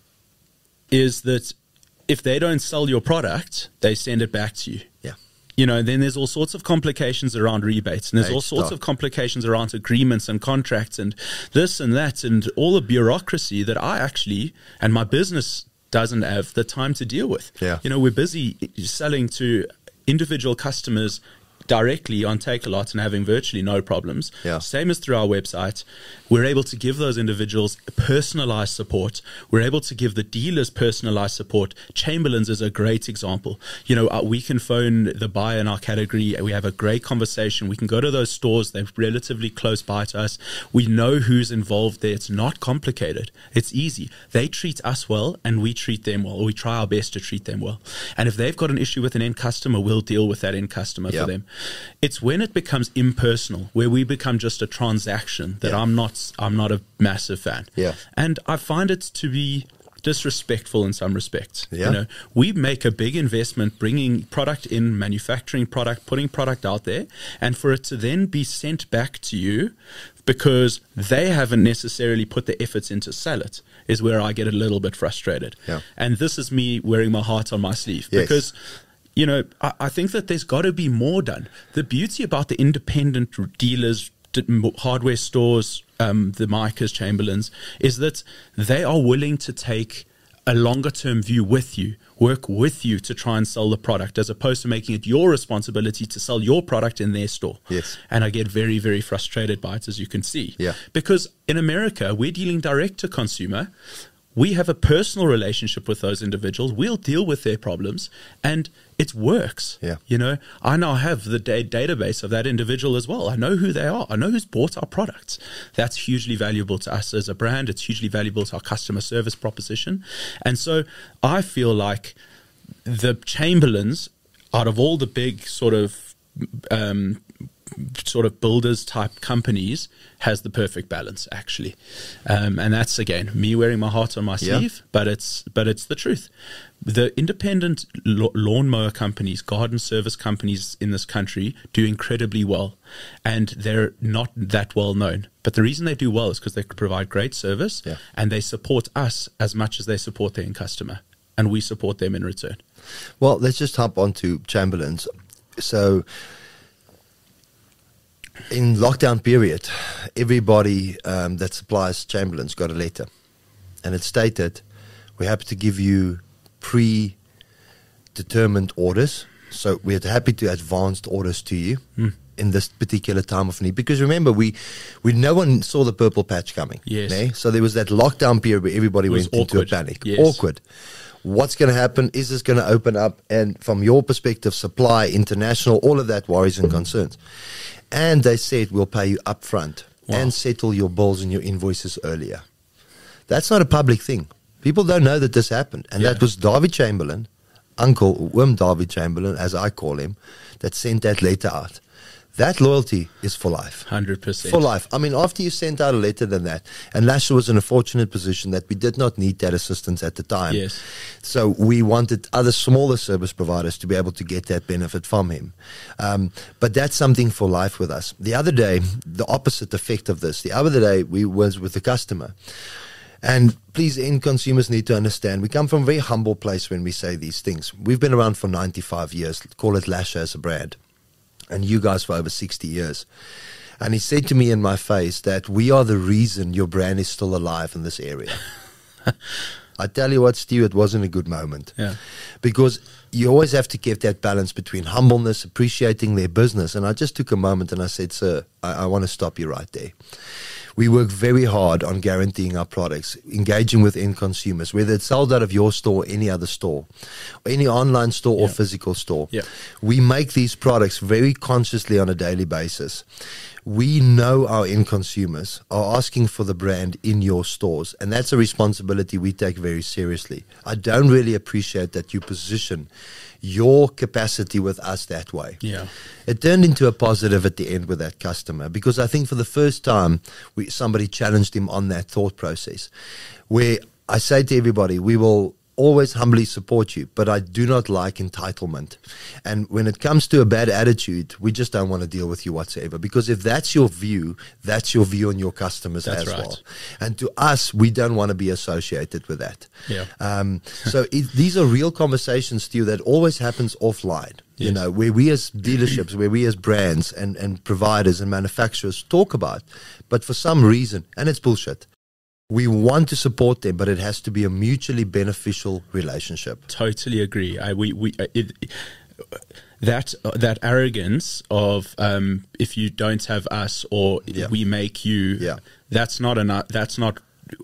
is that if they don't sell your product, they send it back to you. Yeah. Then there's all sorts of complications around rebates, and there's all sorts of complications around agreements and contracts and this and that and all the bureaucracy that I actually, and my business doesn't have the time to deal with. Yeah. We're busy selling to individual customers directly on Takealot and having virtually no problems. Yeah. Same as through our website. We're able to give those individuals personalized support. We're able to give the dealers personalized support. Chamberlain's is a great example. We can phone the buyer in our category. We have a great conversation. We can go to those stores. They're relatively close by to us. We know who's involved there. It's not complicated. It's easy. They treat us well and we treat them well, or we try our best to treat them well. And if they've got an issue with an end customer, we'll deal with that end customer for them. It's when it becomes impersonal, where we become just a transaction, that I'm not a massive fan. Yeah. And I find it to be disrespectful in some respects. Yeah. We make a big investment bringing product in, manufacturing product, putting product out there, and for it to then be sent back to you because they haven't necessarily put the efforts in to sell it is where I get a little bit frustrated. Yeah. And this is me wearing my heart on my sleeve because I think that there's got to be more done. The beauty about the independent dealers, hardware stores, the Micahs, Chamberlains, is that they are willing to take a longer term view with you, work with you to try and sell the product, as opposed to making it your responsibility to sell your product in their store. Yes. And I get very, very frustrated by it, as you can see. Yeah. Because in America, we're dealing direct to consumer. We have a personal relationship with those individuals. We'll deal with their problems, and it works. Yeah. I now have the database of that individual as well. I know who they are. I know who's bought our products. That's hugely valuable to us as a brand. It's hugely valuable to our customer service proposition. And so I feel like the Chamberlains, out of all the big sort of builders type companies, has the perfect balance actually, and that's again me wearing my heart on my sleeve, but it's the truth. The independent lawnmower companies, garden service companies in this country do incredibly well, and they're not that well known, but the reason they do well is because they provide great service and they support us as much as they support their end customer, and we support them in return. Well, let's just hop on to Chamberlain's. So in lockdown period, everybody that supplies Chamberlain's got a letter, and it stated, we're happy to give you predetermined orders. So we're happy to advanced orders to you in this particular time of need. Because remember, we no one saw the purple patch coming. Yes. So there was that lockdown period where everybody went into a panic. Yes. Awkward. What's going to happen? Is this going to open up? And from your perspective, supply, international, all of that worries and concerns. And they said, we'll pay you up front and settle your bills and your invoices earlier. That's not a public thing. People don't know that this happened. And that was David Chamberlain, Uncle Wim David Chamberlain, as I call him, that sent that letter out. That loyalty is for life. 100%. For life. I mean, after you sent out a letter than that, and Lasher was in a fortunate position that we did not need that assistance at the time. Yes. So we wanted other smaller service providers to be able to get that benefit from him. But that's something for life with us. The other day, the opposite effect of this, the other day we was with a customer, And please, end consumers need to understand, we come from a very humble place when we say these things. We've been around for 95 years, call it Lasher as a brand, and you guys for over 60 years. And he said to me in my face that we are the reason your brand is still alive in this area. I tell you what, Stu, it wasn't a good moment. Yeah. Because you always have to keep that balance between humbleness, appreciating their business. And I just took a moment and I said, sir, I want to stop you right there. We work very hard on guaranteeing our products, engaging with end consumers, whether it's sold out of your store or any other store, or any online store or physical store. Yeah. We make these products very consciously on a daily basis. We know our end consumers are asking for the brand in your stores, and that's a responsibility we take very seriously. I don't really appreciate that you position your capacity with us that way. Yeah. It turned into a positive at the end with that customer, because I think for the first time somebody challenged him on that thought process, where I say to everybody, we will always humbly support you, but I do not like entitlement. And when it comes to a bad attitude, we just don't want to deal with you whatsoever, because if that's your view on your customers as well. And to us, we don't want to be associated with that. Yeah. So these are real conversations, Stu, that always happens offline. Yes. You know, where we as dealerships, where we as brands and providers and manufacturers talk about, but for some reason, and it's bullshit, we want to support them, but it has to be a mutually beneficial relationship. Totally agree. That arrogance of if you don't have us or we make you, that's not enough. That's not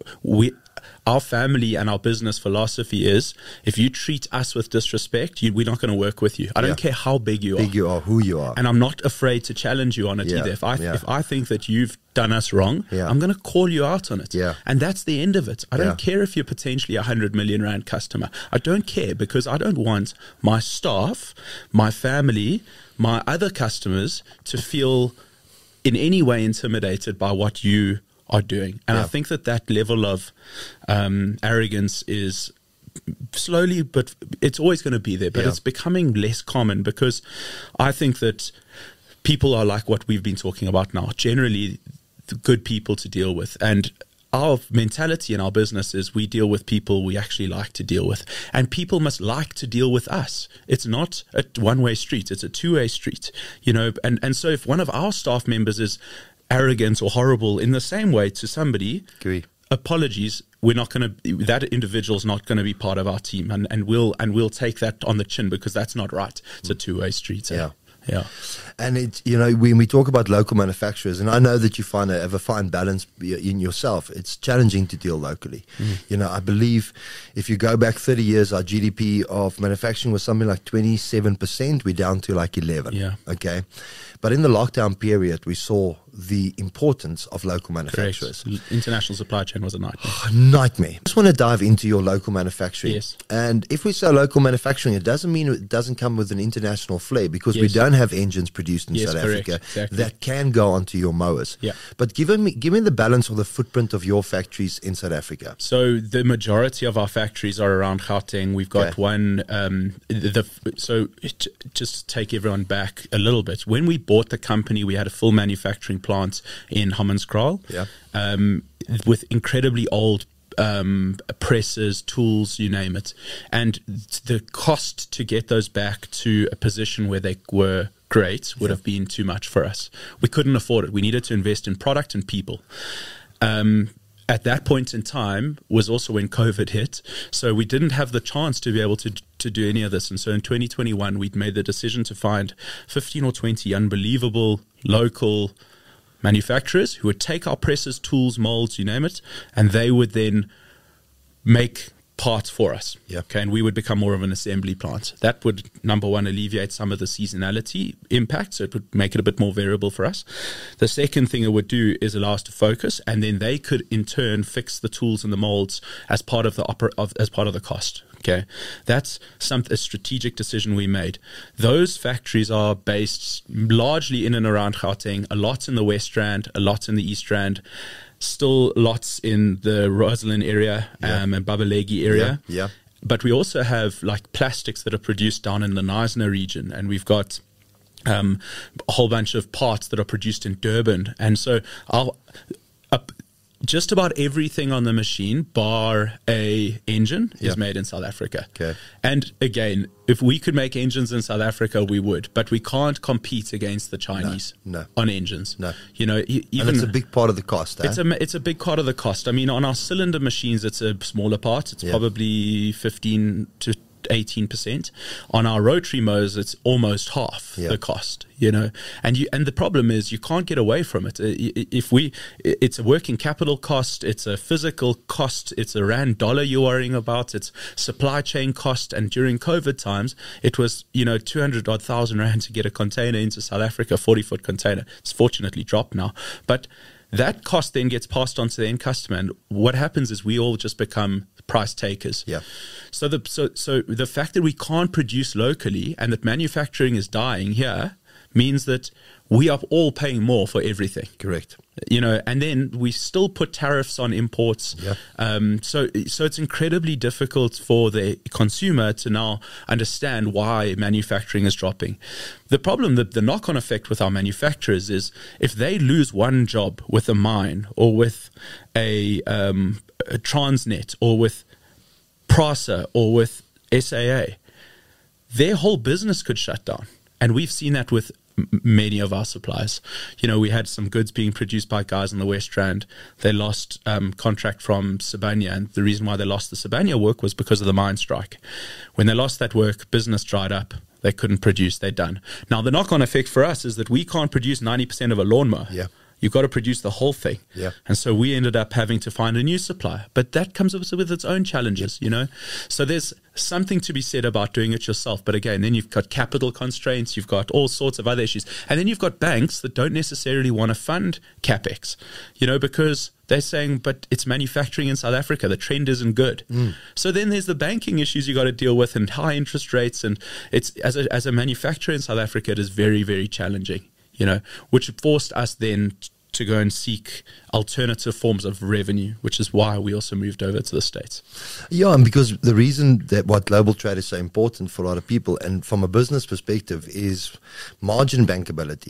our family and our business philosophy is, if you treat us with disrespect, we're not going to work with you. I don't care how big you are, who you are. And I'm not afraid to challenge you on it either. If I think that you've done us wrong, I'm going to call you out on it. And that's the end of it. I don't care if you're potentially a 100 million rand customer. I don't care, because I don't want my staff, my family, my other customers to feel in any way intimidated by what you are doing. And I think that level of arrogance is slowly, but it's always going to be there, but it's becoming less common, because I think that people are like what we've been talking about now, generally good people to deal with. And our mentality in our business is we deal with people we actually like to deal with, and people must like to deal with us. It's not a one-way street, it's a two-way street, you know. And so if one of our staff members is arrogant or horrible in the same way to somebody, apologies, we're not going to, that individual's not going to be part of our team, and we'll take that on the chin, because that's not right. It's a two-way street. Yeah. And it's, you know, when we talk about local manufacturers, and I know that you have a fine balance in yourself, it's challenging to deal locally. You know, I believe if you go back 30 years, our GDP of manufacturing was something like 27%. We're down to like 11. Yeah. Okay. But in the lockdown period, we saw the importance of local manufacturers. Correct. International supply chain was a nightmare. Nightmare. I just want to dive into your local manufacturing. Yes. And if we say local manufacturing, it doesn't mean it doesn't come with an international flair, because we don't have engines produced in South Africa that can go onto your mowers. Yeah. But give me the balance or the footprint of your factories in South Africa. So the majority of our factories are around Gauteng. We've got one. So just to take everyone back a little bit, when we bought the company, we had a full manufacturing plant in Hammanskraal, with incredibly old presses, tools, you name it. And the cost to get those back to a position where they were great would have been too much for us. We couldn't afford it. We needed to invest in product and people. At that point in time was also when COVID hit, so we didn't have the chance to be able to do any of this. And so in 2021, we'd made the decision to find 15 or 20 unbelievable local manufacturers who would take our presses, tools, molds, you name it, and they would then make parts for us. Okay, and we would become more of an assembly plant. That would, number one, alleviate some of the seasonality impact, so it would make it a bit more variable for us. The second thing it would do is allow us to focus, and then they could in turn fix the tools and the molds as part of the cost. Okay, that's a strategic decision we made. Those factories are based largely in and around Gauteng, a lot in the West Rand, a lot in the East Rand, still lots in the Rosslyn area and Babalegi area. But we also have like plastics that are produced down in the Knysna region, and we've got a whole bunch of parts that are produced in Durban. And so just about everything on the machine, bar a engine, Yeah. is made in South Africa. Okay. And again, if we could make engines in South Africa, we would. But we can't compete against the Chinese No. on engines. No. You know, even And it's a big part of the cost. it's a big part of the cost. I mean, on our cylinder machines, it's a smaller part. It's Yeah. probably 15 to 18%. On our rotary motors, it's almost half Yeah. the cost. You know, and the problem is you can't get away from it. It's a working capital cost, it's a physical cost, it's a rand dollar you're worrying about, it's supply chain cost. And during COVID times, it was 200,000 rand to get a container into South Africa, 40-foot container. It's fortunately dropped now, but that cost then gets passed on to the end customer, and what happens is we all just become price takers. Yeah. So the fact that we can't produce locally and that manufacturing is dying here means that we are all paying more for everything. Correct. And then we still put tariffs on imports. Yeah. So it's incredibly difficult for the consumer to now understand why manufacturing is dropping. The problem, the knock-on effect with our manufacturers is if they lose one job with a mine or with a Transnet or with PRASA or with SAA, their whole business could shut down. And we've seen that with many of our suppliers. We had some goods being produced by guys in the West Rand. They lost contract from Sibanye, and the reason why they lost the Sibanye work was because of the mine strike. When they lost that work, business dried up. They couldn't produce. They're done. Now, the knock-on effect for us is that we can't produce 90% of a lawnmower. Yeah. You've got to produce the whole thing. Yeah. And so we ended up having to find a new supplier. But that comes with its own challenges, So there's something to be said about doing it yourself. But again, then you've got capital constraints, you've got all sorts of other issues. And then you've got banks that don't necessarily want to fund CapEx, because they're saying, but it's manufacturing in South Africa. The trend isn't good. So then there's the banking issues you got to deal with and high interest rates. And it's as a manufacturer in South Africa, it is very, very challenging. Which forced us then to go and seek alternative forms of revenue, which is why we also moved over to the States. Yeah, and because the reason that what global trade is so important for a lot of people, and from a business perspective, is margin bankability.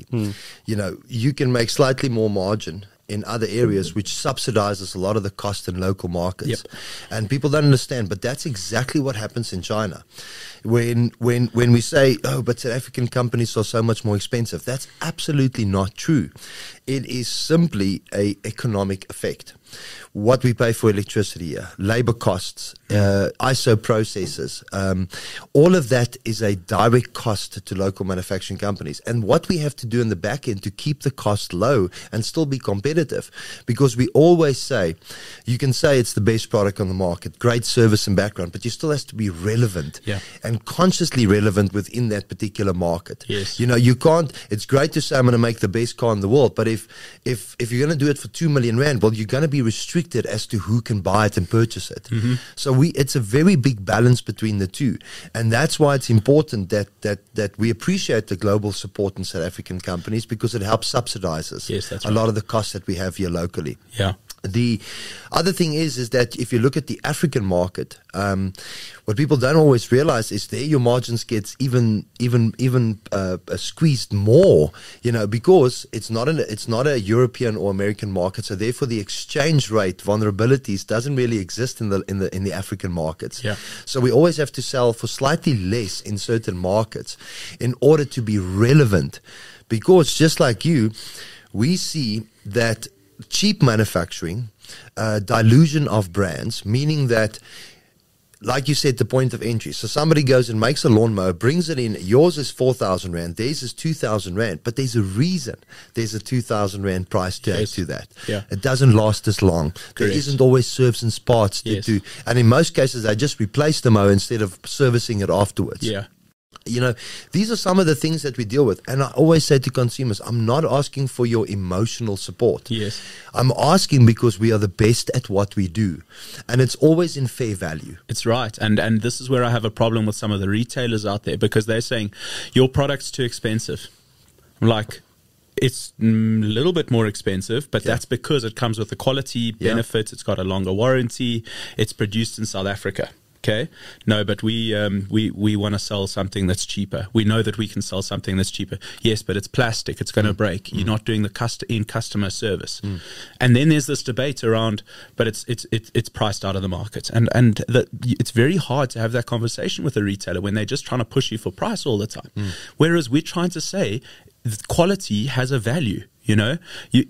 You can make slightly more margin in other areas, which subsidizes a lot of the cost in local markets. Yep. And people don't understand, but that's exactly what happens in China. When we say, oh, but South African companies are so much more expensive, that's absolutely not true. It is simply an economic effect. What we pay for electricity here, labor costs, ISO processes, all of that is a direct cost to local manufacturing companies. And what we have to do in the back end to keep the cost low and still be competitive, because we always say, you can say it's the best product on the market, great service and background, but you still has to be relevant and consciously relevant within that particular market. Yes. You can't, it's great to say I'm going to make the best car in the world, but if you're going to do it for 2 million rand, well, you're going to be restricted as to who can buy it and purchase it. So it's a very big balance between the two, and that's why it's important that we appreciate the global support in South African companies, because it helps subsidize us a lot of the costs that we have here locally. Yeah. The other thing is that if you look at the African market, what people don't always realize is there your margins gets even squeezed more, because it's not a European or American market, so therefore the exchange rate vulnerabilities doesn't really exist in the African markets. Yeah. So we always have to sell for slightly less in certain markets in order to be relevant, because just like you, we see that cheap manufacturing, dilution of brands, meaning that, like you said, the point of entry. So somebody goes and makes a lawnmower, brings it in. Yours is 4,000 rand. Theirs is 2,000 rand. But there's a reason there's a 2,000 rand price tag to that. Yeah. It doesn't last as long. Correct. There isn't always service and parts to do. And in most cases, they just replace the mower instead of servicing it afterwards. Yeah. These are some of the things that we deal with. And I always say to consumers, I'm not asking for your emotional support. Yes. I'm asking because we are the best at what we do. And it's always in fair value. It's right. And this is where I have a problem with some of the retailers out there, because they're saying, your product's too expensive. I'm like, it's a little bit more expensive, but that's because it comes with the quality benefits. It's got a longer warranty. It's produced in South Africa. Okay, no, but we want to sell something that's cheaper. We know that we can sell something that's cheaper. Yes, but it's plastic. It's going to break. You're not doing the in customer service. And then there's this debate around, but it's priced out of the market, and it's very hard to have that conversation with a retailer when they're just trying to push you for price all the time. Whereas we're trying to say quality has a value. You know,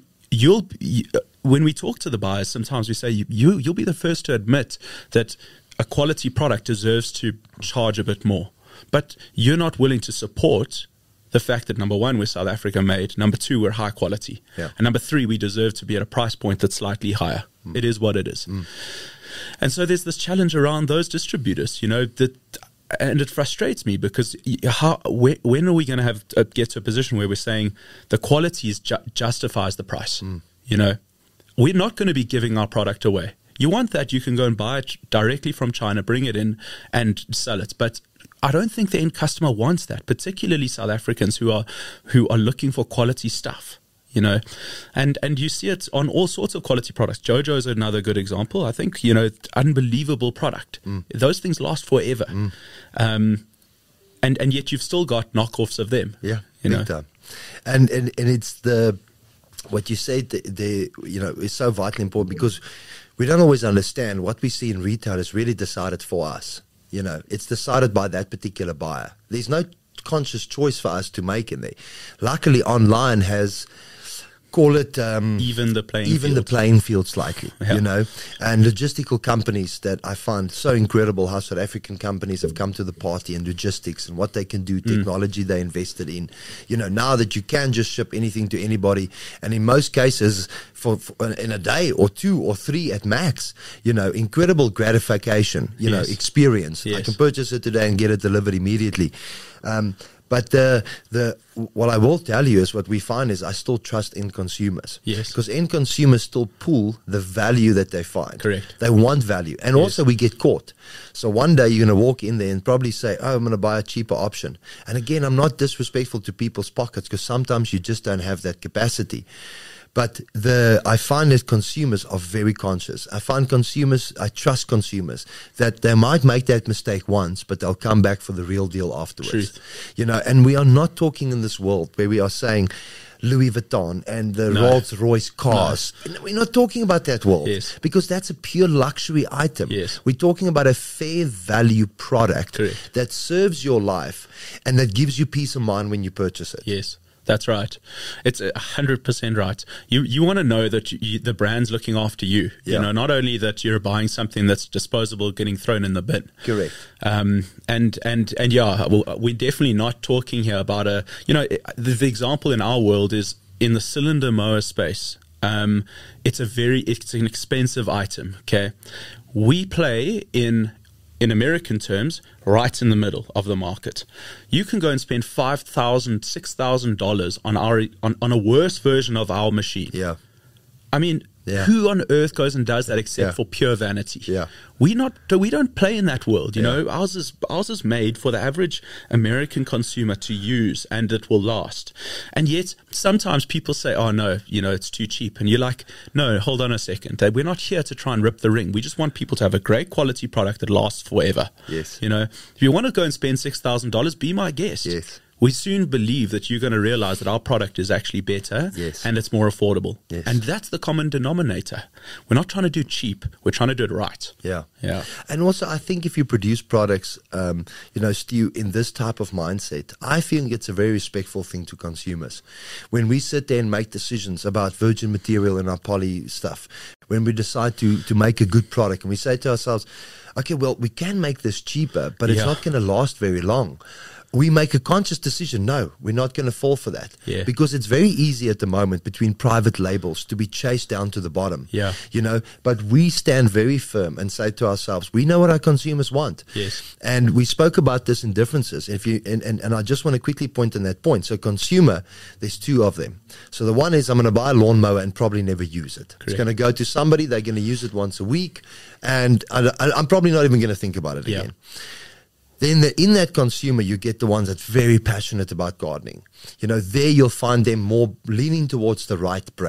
when we talk to the buyers, sometimes we say you'll be the first to admit that a quality product deserves to charge a bit more, but you're not willing to support the fact that, number one, we're South Africa made, number two, we're high quality, and number three, we deserve to be at a price point that's slightly higher. It is what it is. And so there's this challenge around those distributors, you know, and it frustrates me because when are we going to get to a position where we're saying the quality justifies the price? You know, we're not going to be giving our product away. You want that, you can go and buy it directly from China, bring it in and sell it. But I don't think the end customer wants that, particularly South Africans who are looking for quality stuff, you know. And you see it on all sorts of quality products. Jojo is another good example. I think, you know, unbelievable product. Those things last forever. And yet you've still got knockoffs of them. Yeah, you know. big time. And it's what you said there, you know, is so vitally important because we don't always understand what we see in retail is really decided for us. You know, it's decided by that particular buyer. There's no conscious choice for us to make in there. Luckily, online has, call it even the playing field slightly, you know, and logistical companies that I find so incredible how South African companies have come to the party in logistics and what they can do, technology they invested in, you know, now that you can just ship anything to anybody, and in most cases for in a day or 2 or 3 at max, you know, incredible gratification, you know, experience. I can purchase it today and get it delivered immediately. But what I will tell you is what we find is I still trust end consumers. Yes. Because end consumers still pull the value that they find. Correct. They want value. And also we get caught. So one day you're going to walk in there and probably say, oh, I'm going to buy a cheaper option. And again, I'm not disrespectful to people's pockets because sometimes you just don't have that capacity. But I find that consumers are very conscious. I trust consumers that they might make that mistake once, but they'll come back for the real deal afterwards. Truth. You know, and we are not talking in this world where we are saying Louis Vuitton and the Rolls Royce cars. No. We're not talking about that world because that's a pure luxury item. We're talking about a fair value product that serves your life and that gives you peace of mind when you purchase it. Yes. That's right. It's 100% right. You want to know that the brand's looking after you. You know, not only that you're buying something that's disposable, getting thrown in the bin. Correct. And yeah, we're definitely not talking here about the example in our world is in the cylinder mower space. It's an expensive item. Okay, we play in American terms, right in the middle of the market. You can go and spend $5,000, $6,000 on a worse version of our machine. Yeah. I mean, who on earth goes and does that except for pure vanity? Yeah. We don't play in that world. You know, ours is made for the average American consumer to use, and it will last. And yet, sometimes people say, "Oh no, you know, it's too cheap," and you're like, "No, hold on a second. We're not here to try and rip the ring. We just want people to have a great quality product that lasts forever." Yes. You know, if you want to go and spend $6,000, be my guest. Yes. We soon believe that you're going to realize that our product is actually better and it's more affordable. Yes. And that's the common denominator. We're not trying to do cheap. We're trying to do it right. Yeah. Yeah. And also, I think if you produce products, you know, Stu, in this type of mindset, I feel it's a very respectful thing to consumers. When we sit there and make decisions about virgin material and our poly stuff, when we decide to make a good product and we say to ourselves, okay, well, we can make this cheaper, but it's not going to last very long. We make a conscious decision, no, we're not going to fall for that. Yeah. Because it's very easy at the moment between private labels to be chased down to the bottom. Yeah. You know, but we stand very firm and say to ourselves, we know what our consumers want. Yes. And we spoke about this in differences. And I just want to quickly point on that point. So consumer, there's 2 of them. So the one is I'm going to buy a lawnmower and probably never use it. Correct. It's going to go to somebody, they're going to use it once a week, and I'm probably not even going to think about it again. Then in that consumer, you get the ones that's very passionate about gardening. You know, there you'll find them more leaning towards the right brand.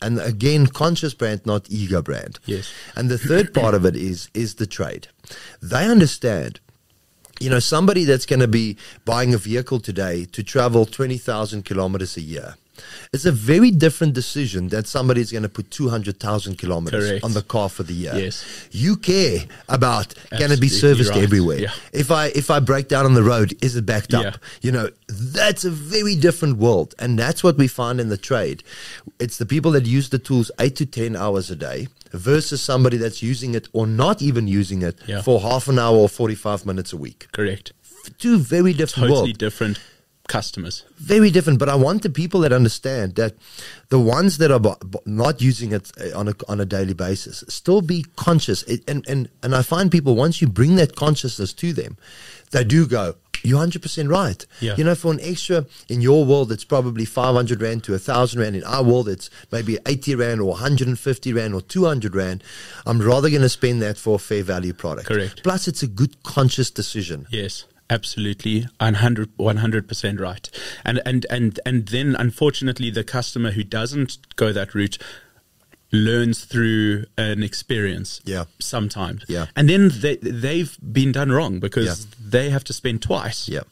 And again, conscious brand, not ego brand. Yes. And the third part of it is the trade. They understand, somebody that's going to be buying a vehicle today to travel 20,000 kilometers a year. It's a very different decision that somebody's going to put 200,000 kilometers Correct. on the car for the year. Yes. You care about can it be Absolutely serviced right. everywhere? Yeah. If I break down on the road, is it backed up? Yeah. That's a very different world. And that's what we find in the trade. It's the people that use the tools 8 to 10 hours a day versus somebody that's using it or not even using it for half an hour or 45 minutes a week. Correct. Two very different Totally worlds. different customers. Very different, but I want the people that understand that the ones that are not using it on a daily basis still be conscious. And I find people, once you bring that consciousness to them, they do go, you're 100% right. Yeah. For an extra, in your world, it's probably 500 Rand to 1,000 Rand. In our world, it's maybe 80 Rand or 150 Rand or 200 Rand. I'm rather going to spend that for a fair value product. Correct. Plus, it's a good conscious decision. Yes. Absolutely, 100% right. And then, unfortunately, the customer who doesn't go that route learns through an experience. Yeah. Sometimes. Yeah. And then they've been done wrong because they have to spend twice. Yeah.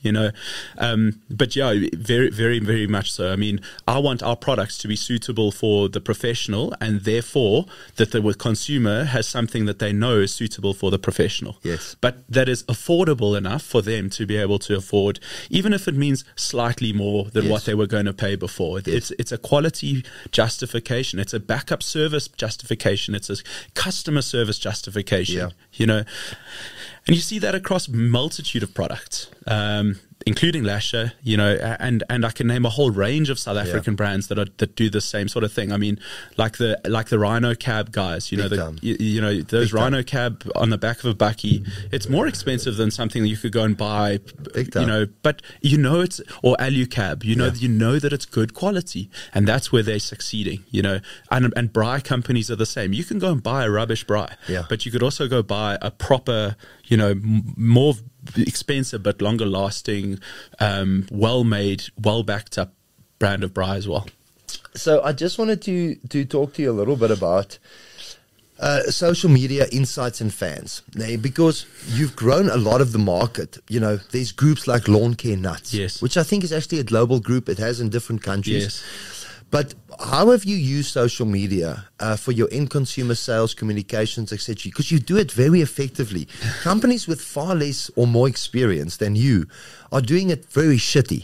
But yeah, very, very, very much so. I mean, I want our products to be suitable for the professional, and therefore that the consumer has something that they know is suitable for the professional. Yes. But that is affordable enough for them to be able to afford, even if it means slightly more than what they were going to pay before. It's a quality justification. It's a backup service justification. It's a customer service justification. And you see that across multitude of products, including Lasher, and I can name a whole range of South African brands that do the same sort of thing. I mean, like the Rhino Cab guys, those Rhino Cab on the back of a bakkie. It's more expensive than something that you could go and buy, but it's, or Alu Cab, you know that it's good quality, and that's where they're succeeding, and braai companies are the same. You can go and buy a rubbish braai, but you could also go buy a proper, more expensive but longer lasting, well made, well backed up brand of braai as well. So I just wanted to talk to you a little bit about social media insights and fans, because you've grown a lot of the market. There's groups like Lawn Care Nuts, which I think is actually a global group. It has in different countries. But how have you used social media for your end consumer sales, communications, etc.? Because you do it very effectively. Companies with far less or more experience than you are doing it very shitty.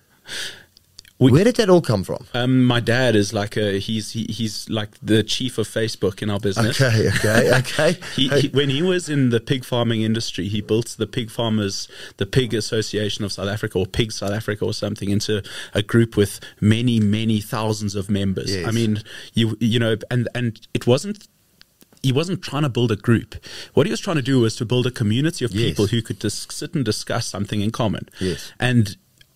Where did that all come from? My dad is like he's like the chief of Facebook in our business. Okay. When he was in the pig farming industry, he built the Pig Association of South Africa, or Pig South Africa or something, into a group with many, many thousands of members. I mean, and it wasn't. He wasn't trying to build a group. What he was trying to do was to build a community of people who could sit and discuss something in common. And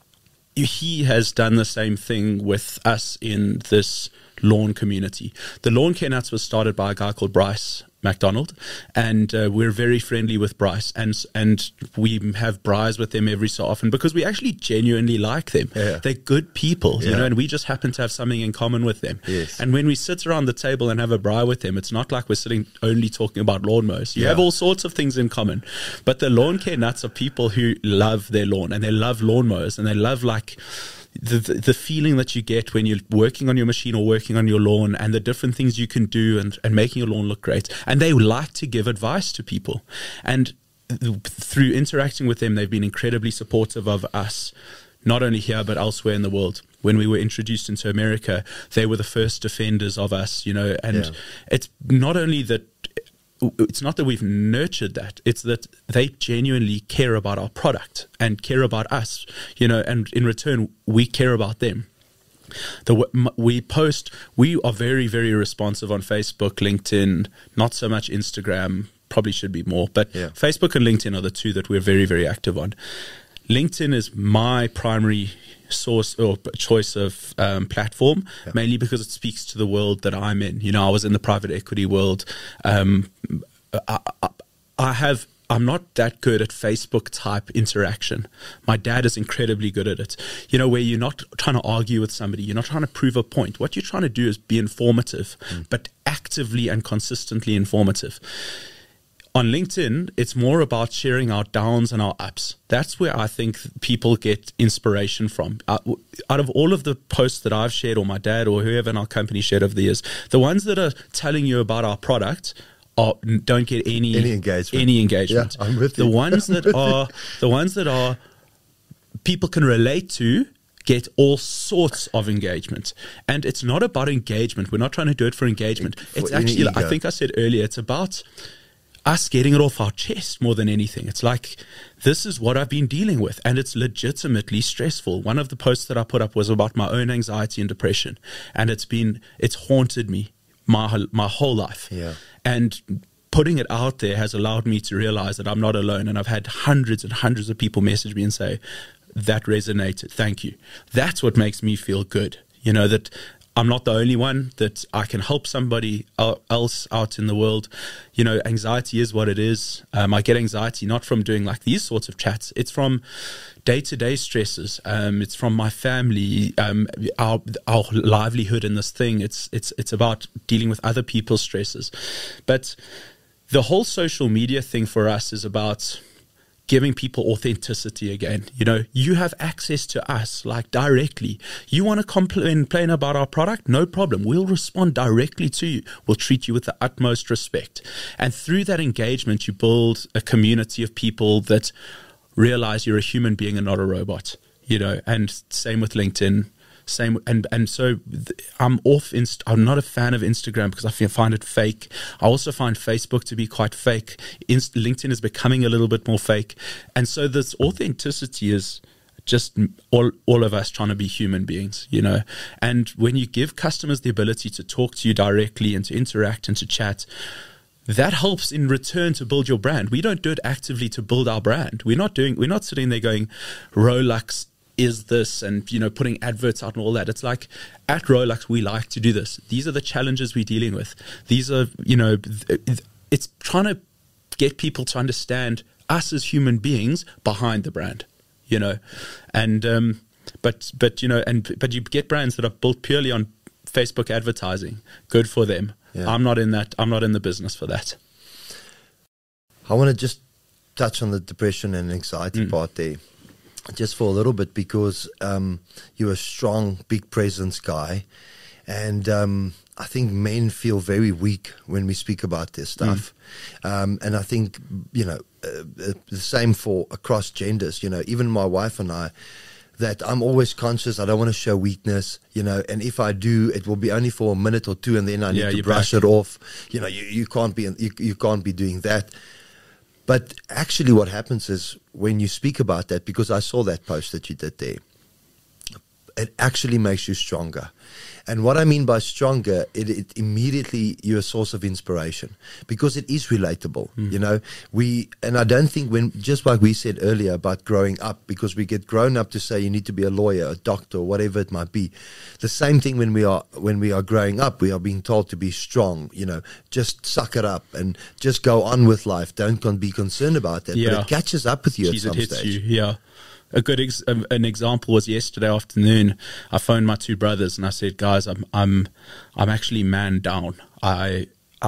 he has done the same thing with us in this lawn community. The Lawn Care Nuts was started by a guy called Bryce McDonald, and we're very friendly with Bryce, and we have braais with them every so often because we actually genuinely like them. They're good people, and we just happen to have something in common with them. And when we sit around the table and have a braai with them, it's not like we're sitting only talking about lawnmowers. You have all sorts of things in common, but the Lawn Care Nuts are people who love their lawn, and they love lawnmowers, and they love the feeling that you get when you're working on your machine or working on your lawn, and the different things you can do and making your lawn look great. And they like to give advice to people. And through interacting with them, they've been incredibly supportive of us, not only here but elsewhere in the world. When we were introduced into America, they were the first defenders of us, and it's not only that. It's not that we've nurtured that. It's that they genuinely care about our product and care about us, and in return, we care about them. We are very, very responsive on Facebook, LinkedIn, not so much Instagram, probably should be more, but Facebook and LinkedIn are the two that we're very, very active on. LinkedIn is my primary source or choice of platform, mainly because it speaks to the world that I'm in. I was in the private equity world. I I'm not that good at Facebook type interaction. My dad is incredibly good at it. You know, where you're not trying to argue with somebody, you're not trying to prove a point. What you're trying to do is be informative, but actively and consistently informative. On LinkedIn, it's more about sharing our downs and our ups. That's where I think people get inspiration from. Out of all of the posts that I've shared, or my dad or whoever in our company shared over the years, the ones that are telling you about our product don't get any engagement. Yeah, I'm with the you. ones that are people can relate to get all sorts of engagement. And it's not about engagement. We're not trying to do it for engagement. It's actually, I think I said earlier, it's about us getting it off our chest more than anything. It's like, this is what I've been dealing with, and it's legitimately stressful. One of the posts that I put up was about my own anxiety and depression, and it's haunted me my whole life. Yeah. And putting it out there has allowed me to realize that I'm not alone, and I've had hundreds and hundreds of people message me and say, that resonated, thank you. That's what makes me feel good, you know, that I'm not the only one, that I can help somebody else out in the world. You know, anxiety is what it is. I get anxiety not from doing like these sorts of chats. It's from day-to-day stresses. It's from my family, our livelihood in this thing. It's about dealing with other people's stresses. But the whole social media thing for us is about giving people authenticity again. You know, you have access to us, like, directly. You want to complain about our product? No problem. We'll respond directly to you. We'll treat you with the utmost respect. And through that engagement, you build a community of people that realize you're a human being and not a robot, you know. And same with LinkedIn. So I'm I'm not a fan of Instagram because I find it fake. I also find Facebook to be quite fake. LinkedIn is becoming a little bit more fake. And so this authenticity is just all of us trying to be human beings, you know. And when you give customers the ability to talk to you directly and to interact and to chat, that helps in return to build your brand. We don't do it actively to build our brand. We're not sitting there going, Rolex is this, and, you know, putting adverts out and all that. It's like, at Rolex, we like to do this. These are the challenges we're dealing with. These are, you know, it's trying to get people to understand us as human beings behind the brand, you know. And but you know, but you get brands that are built purely on Facebook advertising. Good for them. Yeah. I'm not in the business for that. I want to just touch on the depression and anxiety part there, just for a little bit, because you're a strong, big presence guy, and I think men feel very weak when we speak about this stuff. And I think, you know, the same for across genders. You know, even my wife and I, that I'm always conscious. I don't want to show weakness, you know, and if I do, it will be only for a minute or two, and then I need to brush it off. You know, you can't be doing that. But actually what happens is, when you speak about that, because I saw that post that you did there, it actually makes you stronger. And what I mean by stronger, it immediately, you're a source of inspiration, because it is relatable. You know, and I don't think, just like we said earlier about growing up, because we get grown up to say you need to be a lawyer, a doctor, or whatever it might be. The same thing when we are growing up, we are being told to be strong, you know, just suck it up and just go on with life. Don't be concerned about that. But it catches up with you at some stage. You, yeah. A good an example was yesterday afternoon. I phoned my two brothers and I said, "Guys, I'm actually man down. I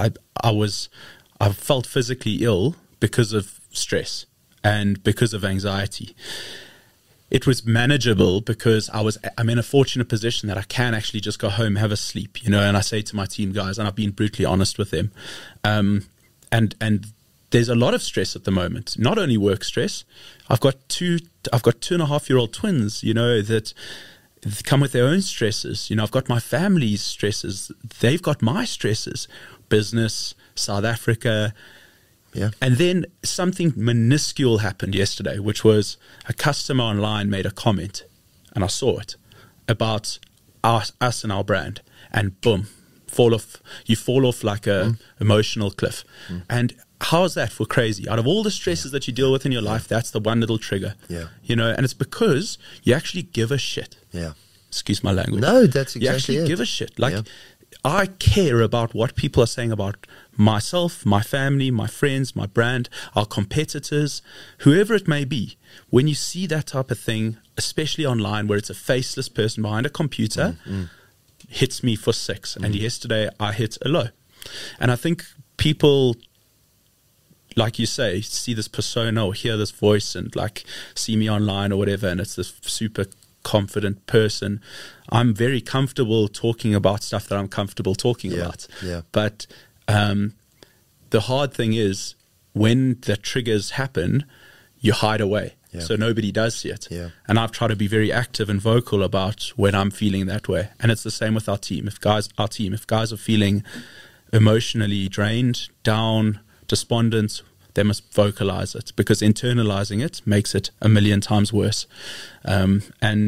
felt physically ill because of stress and because of anxiety. It was manageable because I'm in a fortunate position that I can actually just go home, have a sleep, you know." And I say to my team, guys, and I've been brutally honest with them, and there's a lot of stress at the moment, not only work stress. I've got 2.5-year-old twins, you know, that come with their own stresses. You know, I've got my family's stresses. They've got my stresses, business, South Africa. Yeah. And then something minuscule happened yesterday, which was a customer online made a comment, and I saw it, about us and our brand, and boom, you fall off like a emotional cliff. And how is that for crazy? Out of all the stresses that you deal with in your life, that's the one little trigger. Yeah. You know, and it's because you actually give a shit. Yeah. Excuse my language. No, that's exactly You actually it. give a shit. Like, I care about what people are saying about myself, my family, my friends, my brand, our competitors, whoever it may be. When you see that type of thing, especially online where it's a faceless person behind a computer, hits me for 6. And yesterday I hit a low. And I think people, like you say, see this persona or hear this voice and like see me online or whatever, and it's this super confident person. I'm very comfortable talking about stuff that I'm comfortable talking about. Yeah. But the hard thing is when the triggers happen, you hide away. Yeah. So nobody does see it. Yeah. And I've tried to be very active and vocal about when I'm feeling that way. And it's the same with our team. If guys are feeling emotionally drained, down, despondent, they must vocalize it, because internalizing it makes it a million times worse. And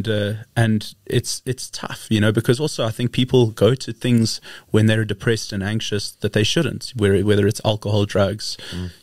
it's tough, because also I think people go to things when they're depressed and anxious that they shouldn't, whether it's alcohol, drugs,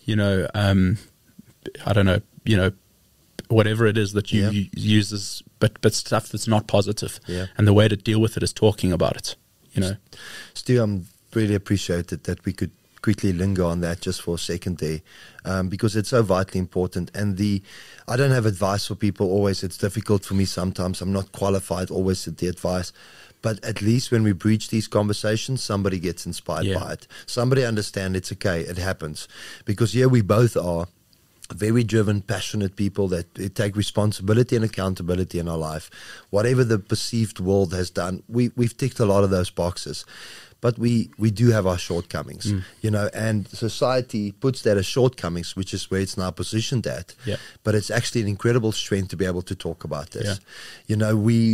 I don't know, whatever it is that you use as, but stuff that's not positive. Yeah. And the way to deal with it is talking about it, Stu, I'm really appreciated that we could quickly linger on that just for a second there, because it's so vitally important. And I don't have advice for people always. It's difficult for me sometimes. I'm not qualified always at the advice. But at least when we breach these conversations, somebody gets inspired by it. Somebody understands it's okay, it happens. Because we both are very driven, passionate people that take responsibility and accountability in our life. Whatever the perceived world has done, we've ticked a lot of those boxes. But we do have our shortcomings, and society puts that as shortcomings, which is where it's now positioned at. Yeah. But it's actually an incredible strength to be able to talk about this. Yeah.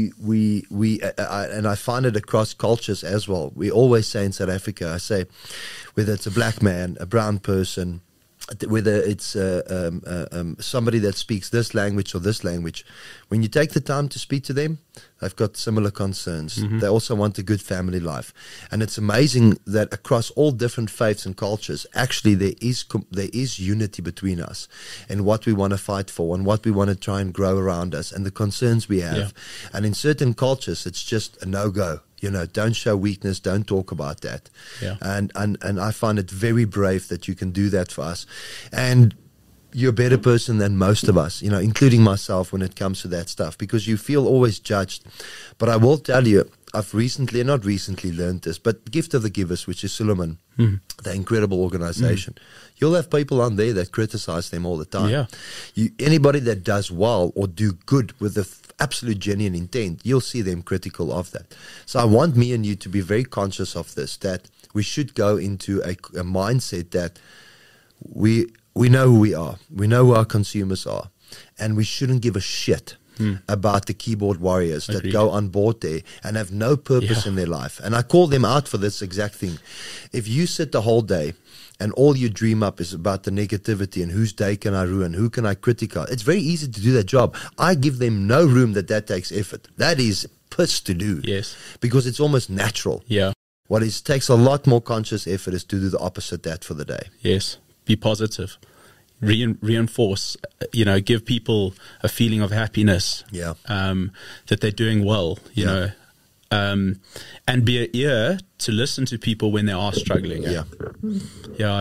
And I find it across cultures as well. We always say in South Africa, I say, whether it's a black man, a brown person, whether it's somebody that speaks this language or this language, when you take the time to speak to them, they've got similar concerns. They also want a good family life. And it's amazing that across all different faiths and cultures, actually there is unity between us and what we want to fight for and what we want to try and grow around us and the concerns we have. Yeah. And in certain cultures, it's just a no-go. Don't show weakness, don't talk about that. Yeah. And I find it very brave that you can do that for us. And you're a better person than most of us, including myself when it comes to that stuff, because you feel always judged. But I will tell you, I've not recently learned this, but Gift of the Givers, which is Suleiman, the incredible organization, you'll have people on there that criticize them all the time. Yeah. Anybody that does well or do good with the absolute genuine intent, you'll see them critical of that. So I want me and you to be very conscious of this, that we should go into a mindset that we know who we are, we know who our consumers are, and we shouldn't give a shit about the keyboard warriors that go on board there and have no purpose in their life. And I call them out for this exact thing. If you sit the whole day and all you dream up is about the negativity and whose day can I ruin, who can I criticize, it's very easy to do that job. I give them no room that takes effort. That is piss to do. Yes. Because it's almost natural. Yeah. What takes a lot more conscious effort is to do the opposite that for the day. Yes. Be positive. Reinforce, give people a feeling of happiness. Yeah. That they're doing well, you know. And be an ear to listen to people when they are struggling. Yeah. Yeah,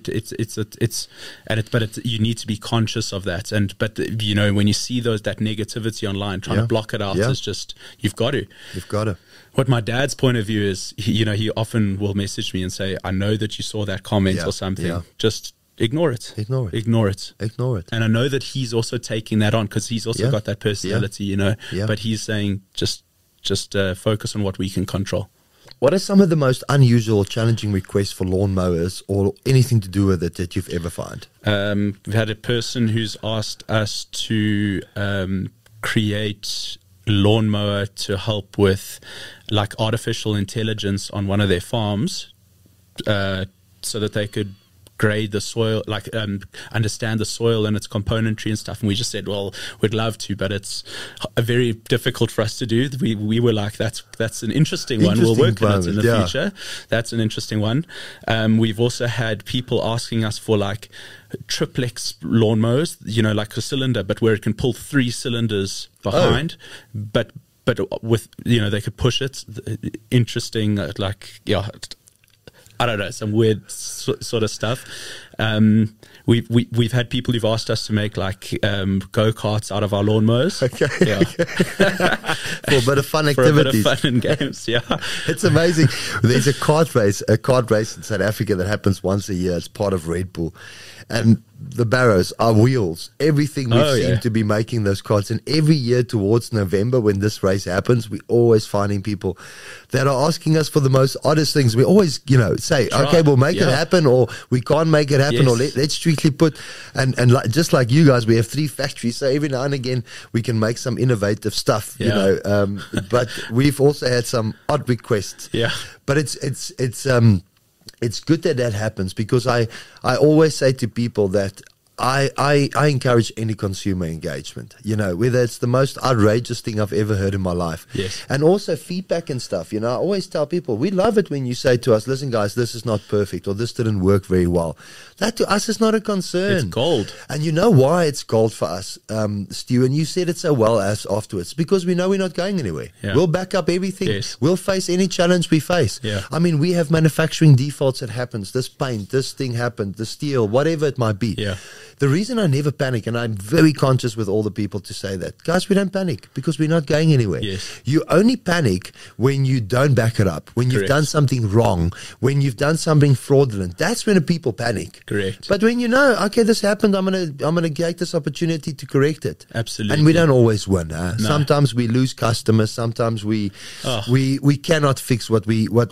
but you need to be conscious of that. But when you see that negativity online, trying to block it out is just, you've got to. What my dad's point of view is, he often will message me and say, I know that you saw that comment or something. Yeah. Just ignore it. Ignore it. And I know that he's also taking that on because he's also got that personality, but he's saying just focus on what we can control. What are some of the most unusual, challenging requests for lawnmowers or anything to do with it that you've ever found? We've had a person who's asked us to create lawnmower to help with like artificial intelligence on one of their farms so that they could grade the soil, understand the soil and its componentry and stuff. And we just said, well, we'd love to, but it's very difficult for us to do. We were like, that's an interesting one. We'll work on it in the future. That's an interesting one. We've also had people asking us for like triplex lawnmowers, like a cylinder, but where it can pull 3 cylinders behind, but with, they could push it. Interesting, I don't know, some weird sort of stuff. We've had people who've asked us to make go-karts out of our lawnmowers. Okay. Yeah. For a bit of fun activities. For a bit of fun and games, yeah. It's amazing. There's a kart race in South Africa that happens once a year. It's part of Red Bull. And the barrows are wheels. Everything we seem to be making those karts. And every year towards November, when this race happens, we're always finding people that are asking us for the most oddest things. We always, say, okay, we'll make it happen, or we can't make it happen, or let's strictly put, and just like you guys, we have 3 factories. So every now and again, we can make some innovative stuff, but we've also had some odd requests. Yeah. But it's good that happens, because I always say to people that I encourage any consumer engagement, whether it's the most outrageous thing I've ever heard in my life. Yes. And also feedback and stuff. I always tell people, we love it when you say to us, listen, guys, this is not perfect, or this didn't work very well. That to us is not a concern. It's gold. And you know why it's gold for us, Stu, and you said it so well as afterwards, because we know we're not going anywhere. Yeah. We'll back up everything. Yes. We'll face any challenge we face. Yeah. I mean, we have manufacturing defaults that happens. This paint, this thing happened, the steel, whatever it might be. Yeah. The reason I never panic, and I'm very conscious with all the people to say that, guys, we don't panic because we're not going anywhere. Yes. You only panic when you don't back it up, when you've done something wrong, when you've done something fraudulent. That's when the people panic. Correct. But when you know, okay, this happened, I'm gonna take this opportunity to correct it. Absolutely. And we don't always win. No. Sometimes we lose customers. Sometimes we cannot fix or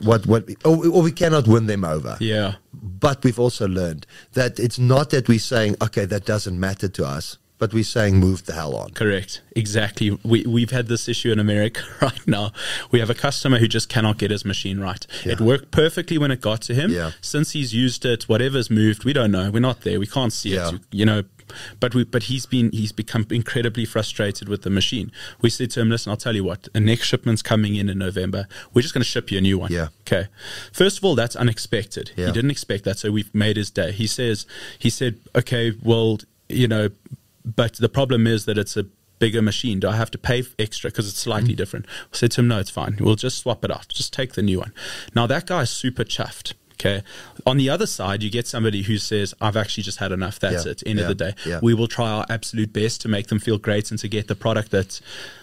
we cannot win them over. Yeah. But we've also learned that it's not that we're saying, okay, that doesn't matter to us, but we're saying move the hell on. Correct. Exactly. We've had this issue in America right now. We have a customer who just cannot get his machine right. Yeah. It worked perfectly when it got to him. Yeah. Since he's used it, whatever's moved, we don't know. We're not there. We can't see it. But he's become incredibly frustrated with the machine. We said to him, listen, I'll tell you what, the next shipment's coming in November. We're just going to ship you a new one. Yeah. Okay. First of all, that's unexpected. Yeah. He didn't expect that, so we've made his day. He said, okay, well, but the problem is that it's a bigger machine. Do I have to pay extra because it's slightly different? I said to him, no, it's fine. We'll just swap it out. Just take the new one. Now, that guy's super chuffed. Okay. On the other side, you get somebody who says, I've actually just had enough. That's it. End of the day. Yeah. We will try our absolute best to make them feel great and to get the product that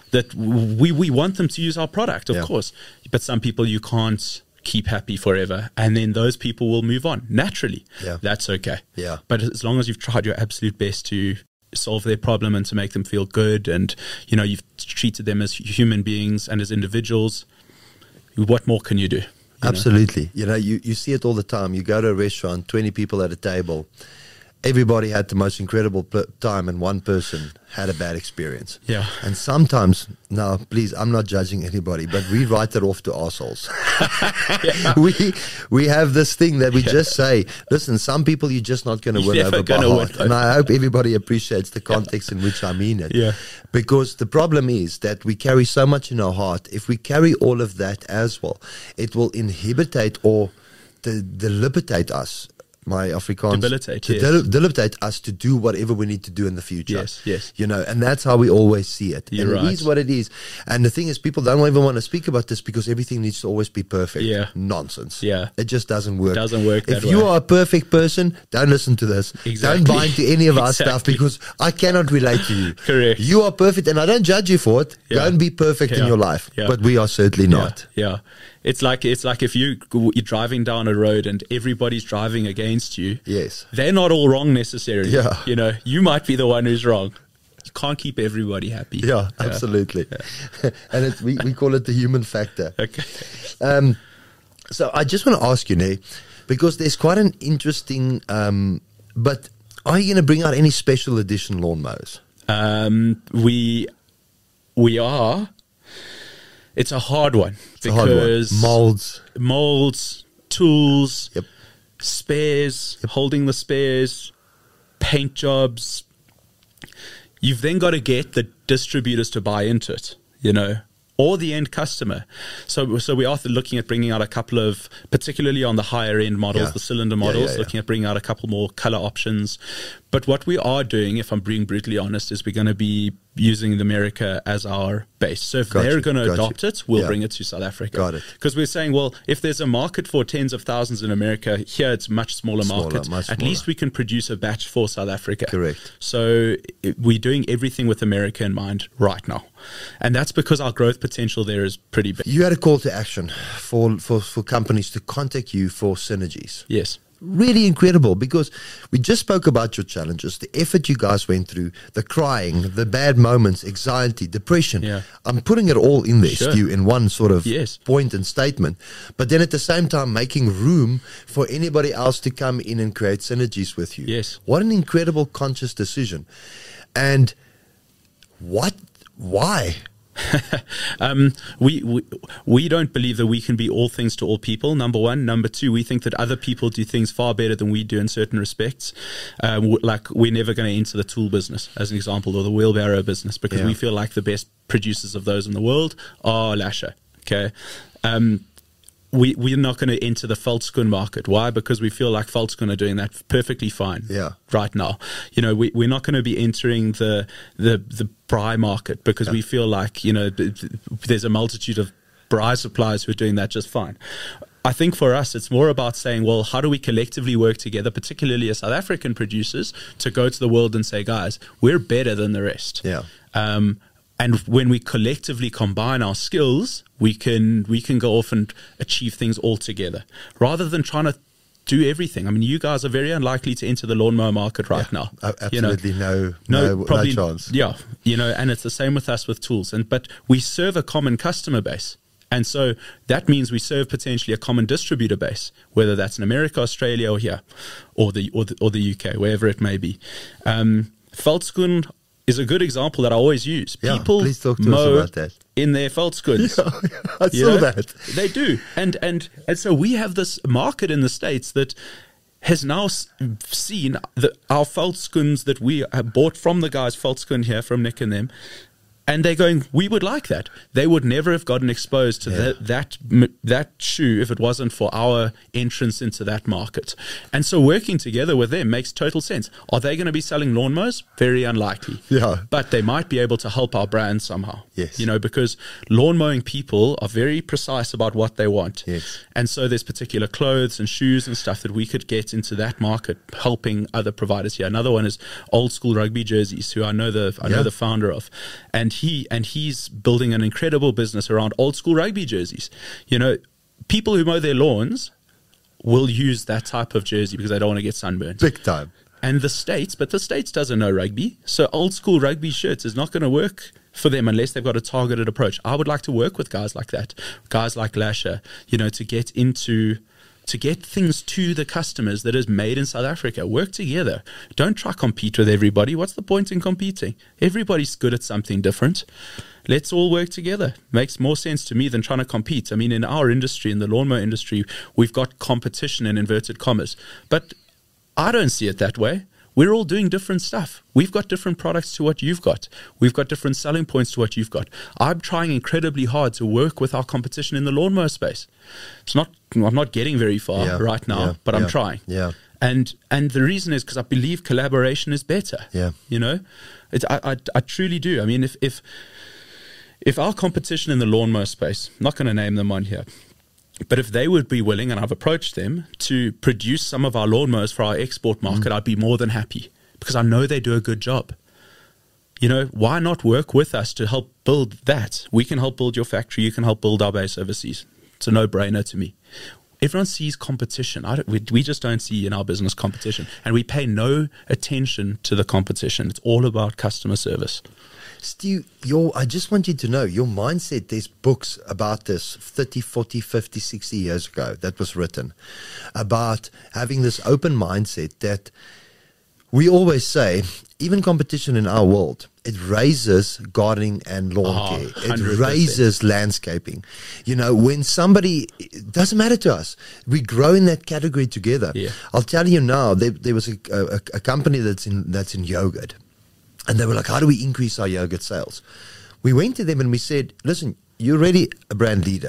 we want them to use our product, of course. But some people you can't keep happy forever, and then those people will move on naturally. Yeah. That's okay. Yeah. But as long as you've tried your absolute best to solve their problem and to make them feel good, and you've treated them as human beings and as individuals, what more can you do? Absolutely. You see it all the time. You go to a restaurant, 20 people at a table. Everybody had the most incredible time, and one person had a bad experience. Yeah. And sometimes, now, please, I'm not judging anybody, but we write that off to assholes. We have this thing that we just say, listen, some people you're just not going to win over by heart. And I hope everybody appreciates the context in which I mean it. Yeah. Because the problem is that we carry so much in our heart. If we carry all of that as well, it will inhibitate or debilitate us. My Afrikaans, debilitate us to do whatever we need to do in the future. Yes. And that's how we always see it. You're and right. It is what it is. And the thing is, people don't even want to speak about this because everything needs to always be perfect. Yeah. Nonsense. Yeah. It just doesn't work. It doesn't work that If you are a perfect person, don't listen to this. Exactly. Don't buy into any of our stuff because I cannot relate to you. Correct. You are perfect, and I don't judge you for it. Yeah. Don't be perfect in your life. Yeah. But we are certainly not. Yeah. It's like if you're driving down a road and everybody's driving against you. Yes. They're not all wrong necessarily. Yeah. You might be the one who's wrong. You can't keep everybody happy. Yeah, absolutely. Yeah. And we call it the human factor. Okay. So I just want to ask you, Nay, because there's quite an interesting, but are you going to bring out any special edition lawnmowers? We are. It's a hard one because molds, tools, spares, holding the spares, paint jobs. You've then got to get the distributors to buy into it, or the end customer. So we are looking at bringing out a couple of, particularly on the higher end models, the cylinder models, looking at bringing out a couple more color options. But what we are doing, if I'm being brutally honest, is we're going to be using America as our base. So if they're going to adopt it, we'll bring it to South Africa. Got it. Because we're saying, well, if there's a market for tens of thousands in America, here it's much smaller market. At least we can produce a batch for South Africa. Correct. So we're doing everything with America in mind right now. And that's because our growth potential there is pretty big. You had a call to action for companies to contact you for synergies. Yes. Really incredible, because we just spoke about your challenges, the effort you guys went through, the crying, the bad moments, anxiety, depression. Yeah. I'm putting it all in there, Sure. Stu, in one sort of Yes. point and statement. But then at the same time, making room for anybody else to come in and create synergies with you. Yes. What an incredible conscious decision. And why? We don't believe that we can be all things to all people, number one. Number two, we think that other people do things far better than we do in certain respects. Like we're never going to enter the tool business, as an example, or the wheelbarrow business, because we feel like the best producers of those in the world are Lasher. Okay. We're not going to enter the Veldskoen market. Why? Because we feel like Veldskoen are doing that perfectly fine right now. You know, we're not going to be entering the braai market because we feel like, you know, there's a multitude of braai suppliers who are doing that just fine. I think for us, it's more about saying, well, how do we collectively work together, particularly as South African producers, to go to the world and say, guys, we're better than the rest. Yeah. And when we collectively combine our skills, we can go off and achieve things all together, rather than trying to do everything. I mean, you guys are very unlikely to enter the lawnmower market right now. Absolutely, no chance. Yeah, you know, and it's the same with us with tools. But we serve a common customer base. And so that means we serve potentially a common distributor base, whether that's in America, Australia, or here, or the UK, wherever it may be. Veldskoen is a good example that I always use. People please talk to mow us about that. In their Veldskoens. I saw that. They do. And so we have this market in the States that has now seen our Veldskoens that we have bought from the guys, Veldskoen here, from Nick and them, and they're going, we would like that. They would never have gotten exposed to that shoe if it wasn't for our entrance into that market. And so working together with them makes total sense. Are they going to be selling lawnmowers? Very unlikely. Yeah. But they might be able to help our brand somehow. Yes. You know, because lawn mowing people are very precise about what they want. Yes. And so there's particular clothes and shoes and stuff that we could get into that market, helping other providers here. Another one is Old School Rugby Jerseys, who I know the founder of. And he's building an incredible business around old school rugby jerseys. You know, people who mow their lawns will use that type of jersey because they don't want to get sunburned. Big time. And the States doesn't know rugby. So old school rugby shirts is not going to work for them unless they've got a targeted approach. I would like to work with guys like that, guys like Lasher, you know, to get things to the customers that is made in South Africa. Work together. Don't try compete with everybody. What's the point in competing? Everybody's good at something different. Let's all work together. Makes more sense to me than trying to compete. I mean, in our industry, in the lawnmower industry, we've got competition in inverted commas. But I don't see it that way. We're all doing different stuff. We've got different products to what you've got. We've got different selling points to what you've got. I'm trying incredibly hard to work with our competition in the lawnmower space. I'm not getting very far right now, but I'm trying. Yeah. And the reason is because I believe collaboration is better. Yeah. You know, I truly do. I mean, if our competition in the lawnmower space, I'm not going to name them on here, but if they would be willing, and I've approached them, to produce some of our lawnmowers for our export market, I'd be more than happy, because I know they do a good job. You know, why not work with us to help build that? We can help build your factory. You can help build our base overseas. It's a no-brainer to me. Everyone sees competition. We just don't see in our business competition. And we pay no attention to the competition. It's all about customer service. Stu, I just want you to know, your mindset, there's books about this 30, 40, 50, 60 years ago that was written about having this open mindset that we always say, even competition in our world, it raises gardening and lawn care. It 100%. raises landscaping. You know, when somebody, it doesn't matter to us. We grow in that category together. Yeah. I'll tell you now, there was a company that's in yogurt. And they were like, how do we increase our yogurt sales? We went to them and we said, listen, you're already a brand leader.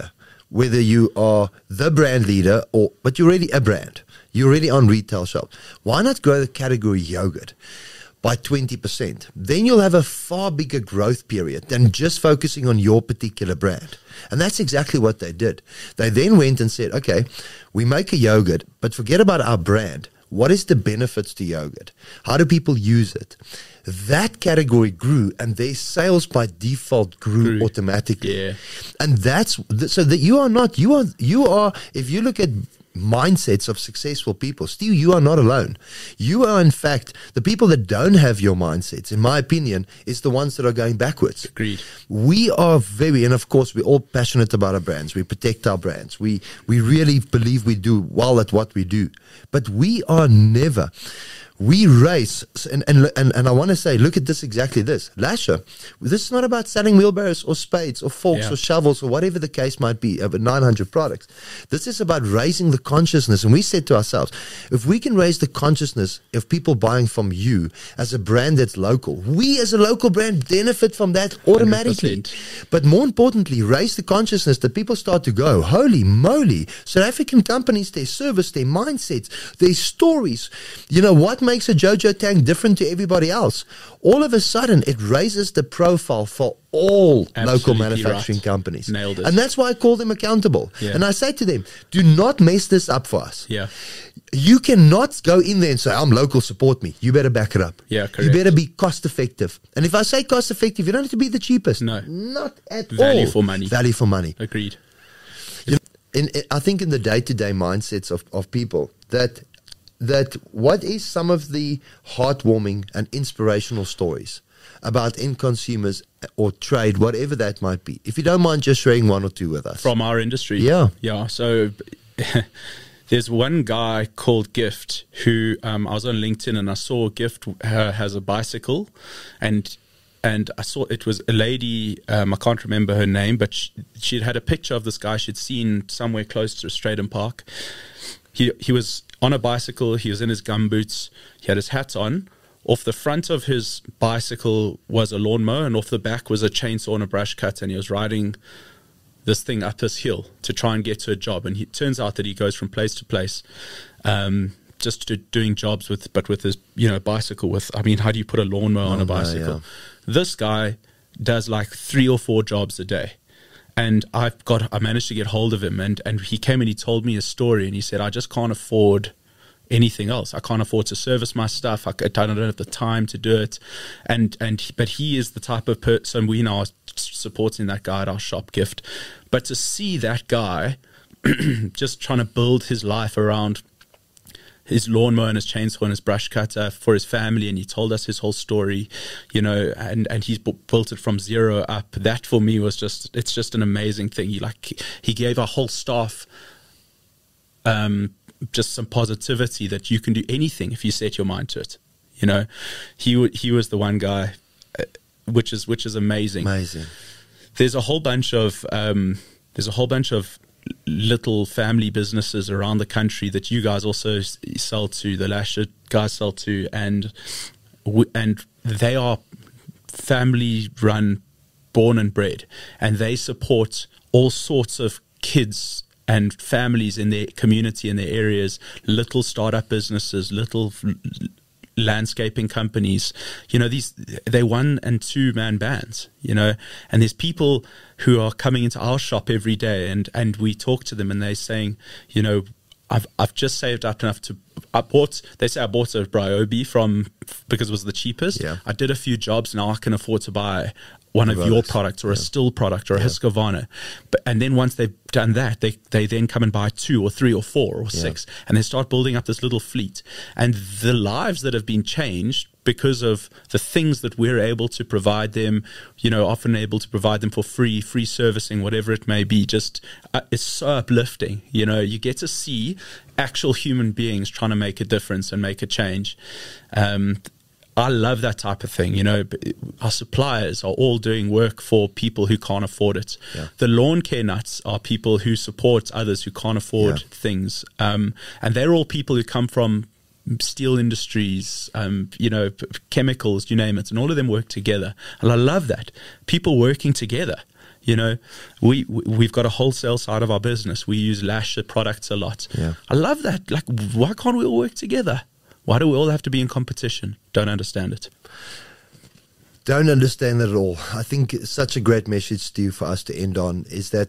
whether you are the brand leader but you're already a brand. You're already on retail shop. Why not grow the category yogurt by 20%? Then you'll have a far bigger growth period than just focusing on your particular brand. And that's exactly what they did. They then went and said, okay, we make a yogurt, but forget about our brand. What is the benefits to yogurt? How do people use it? That category grew, and their sales by default grew automatically. Yeah. And that's so that you are, if you look at mindsets of successful people, Steve, you are not alone. You are, in fact, the people that don't have your mindsets, in my opinion, is the ones that are going backwards. Agreed. We are and of course, we're all passionate about our brands. We protect our brands. We really believe we do well at what we do. But we are never. We race, and I want to say, look at this, exactly this. Lasher, this is not about selling wheelbarrows or spades or forks or shovels or whatever the case might be, over 900 products. This is about raising the consciousness. And we said to ourselves, if we can raise the consciousness of people buying from you as a brand that's local, we as a local brand benefit from that automatically. 100%. But more importantly, raise the consciousness that people start to go, holy moly, South African companies, their service, their mindsets, their stories, you know, what makes a Jojo tank different to everybody else? All of a sudden, it raises the profile for all local manufacturing companies. Nailed it. And that's why I call them accountable. Yeah. And I say to them, do not mess this up for us. Yeah. You cannot go in there and say, I'm local, support me. You better back it up. Yeah, correct. You better be cost effective. And if I say cost effective, you don't have to be the cheapest. No. Not at all. Value for money. Value for money. Agreed. You know, I think in the day-to-day mindsets of people, that what is some of the heartwarming and inspirational stories about end consumers or trade, whatever that might be? If you don't mind just sharing one or two with us. From our industry. Yeah. Yeah. So there's one guy called Gift who I was on LinkedIn and I saw Gift has a bicycle, and I saw it was a lady, I can't remember her name, but she'd had a picture of this guy she'd seen somewhere close to Straydon Park. He was on a bicycle, he was in his gumboots, he had his hat on. Off the front of his bicycle was a lawnmower, and off the back was a chainsaw and a brush cut, and he was riding this thing up this hill to try and get to a job. And it turns out that he goes from place to place, just doing jobs with his, bicycle with, how do you put a lawnmower on a bicycle? Yeah. This guy does like 3 or 4 jobs a day. And I managed to get hold of him, and he came and he told me a story, and he said, I just can't afford anything else. I can't afford to service my stuff. I don't have the time to do it. But he is the type of person, we now are supporting that guy at our shop, Gift. But to see that guy just trying to build his life around his lawnmower and his chainsaw and his brush cutter for his family, and he told us his whole story, and he's built it from zero up. That for me was it's just an amazing thing. He gave our whole staff just some positivity that you can do anything if you set your mind to it. He was the one guy, which is amazing. Amazing. There's a whole bunch of little family businesses around the country that you guys also sell to, the Lasher guys sell to, and they are family run, born and bred, and they support all sorts of kids and families in their community, in their areas, little startup businesses, little landscaping companies, they 1- and 2-man bands, and there's people who are coming into our shop every day, and we talk to them, and they're saying, I've just saved up enough they say I bought a Ryobi because it was the cheapest. Yeah. I did a few jobs, now I can afford to buy one of your products, or a Still product, or a Husqvarna. And then once they've done that, they then come and buy 2 or 3 or 4 or 6, and they start building up this little fleet. And the lives that have been changed because of the things that we're able to provide them, often able to provide them for free servicing, whatever it may be, just it's so uplifting. You get to see actual human beings trying to make a difference and make a change. I love that type of thing. Our suppliers are all doing work for people who can't afford it. Yeah. The lawn care nuts are people who support others who can't afford things. And they're all people who come from steel industries, chemicals, you name it, and all of them work together. And I love that. People working together. We've got a wholesale side of our business. We use Lasher products a lot. Yeah. I love that. Like, why can't we all work together? Why do we all have to be in competition? Don't understand it. Don't understand it at all. I think such a great message, Stu, for us to end on is that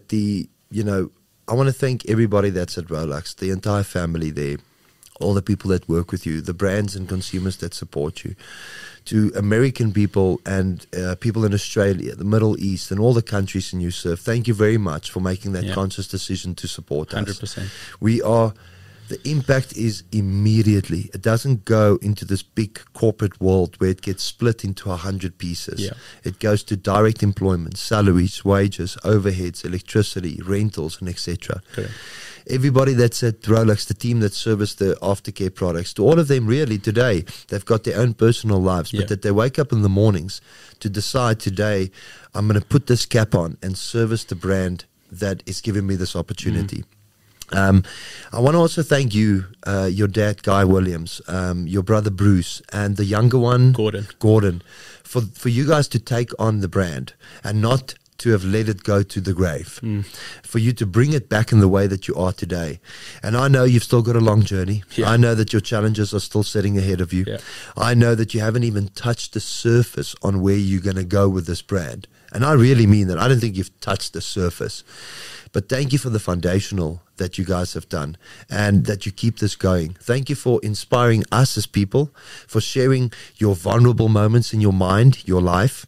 I want to thank everybody that's at Rolex, the entire family there, all the people that work with you, the brands and consumers that support you, to American people and people in Australia, the Middle East, and all the countries in you serve. Thank you very much for making that conscious decision to support us. 100%. The impact is immediately. It doesn't go into this big corporate world where it gets split into 100 pieces. Yeah. It goes to direct employment, salaries, wages, overheads, electricity, rentals, and etc. Correct. Everybody that's at Rolex, the team that service the aftercare products, to all of them really today, they've got their own personal lives, but that they wake up in the mornings to decide today, I'm going to put this cap on and service the brand that is giving me this opportunity. I want to also thank you, your dad, Guy Williams, your brother, Bruce, and the younger one, Gordon, for you guys to take on the brand and not to have let it go to the grave, for you to bring it back in the way that you are today. And I know you've still got a long journey. I know that your challenges are still sitting ahead of you. I know that you haven't even touched the surface on where you're going to go with this brand. And I really mean that. I don't think you've touched the surface. But thank you for the foundational that you guys have done and that you keep this going. Thank you for inspiring us as people, for sharing your vulnerable moments in your mind, your life,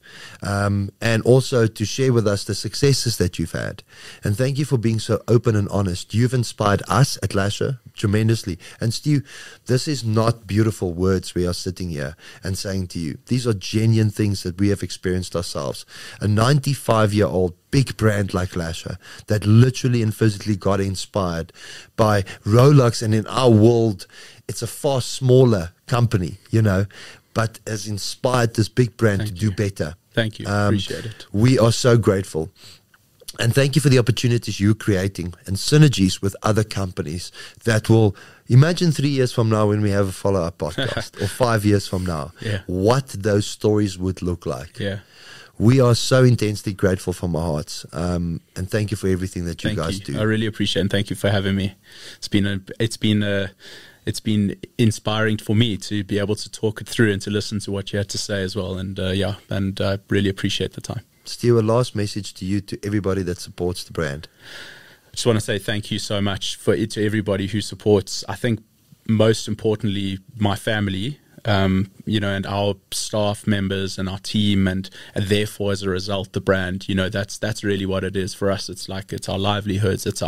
and also to share with us the successes that you've had. And thank you for being so open and honest. You've inspired us at Lasher tremendously. And Stu, this is not beautiful words we are sitting here and saying to you. These are genuine things that we have experienced ourselves. A 95-year-old big brand like Lasher that literally and physically got inspired by Rolex, and in our world it's a far smaller company, but has inspired this big brand to do better. Thank you. Appreciate it. We are so grateful. And thank you for the opportunities you're creating and synergies with other companies that will, imagine 3 years from now when we have a follow-up podcast or 5 years from now, what those stories would look like. We are so intensely grateful from our hearts, and thank you for everything that you guys do. I really appreciate it, and thank you for having me. It's been inspiring for me to be able to talk it through and to listen to what you had to say as well. And I really appreciate the time. Stu, a last message to you, to everybody that supports the brand. I just want to say thank you so much to everybody who supports. I think most importantly, my family. And our staff members and our team, and therefore as a result the brand, that's really what it is for us. It's our livelihoods, it's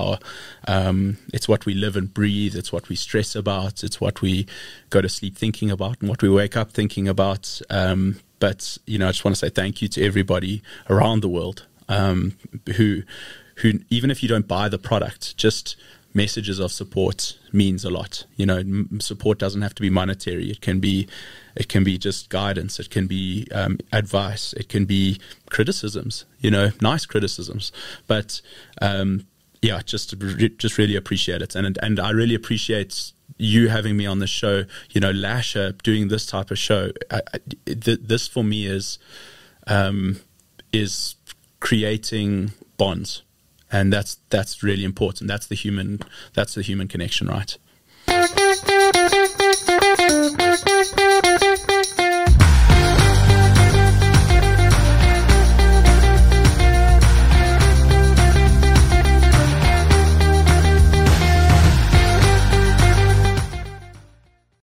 what we live and breathe, it's what we stress about, it's what we go to sleep thinking about and what we wake up thinking about. But I just want to say thank you to everybody around the world who even if you don't buy the product, just messages of support means a lot. Support doesn't have to be monetary. It can be just guidance. It can be advice. It can be criticisms. Nice criticisms. But just really appreciate it. And I really appreciate you having me on the show. Lasher doing this type of show. This for me is creating bonds. And that's really important. That's the human connection, right?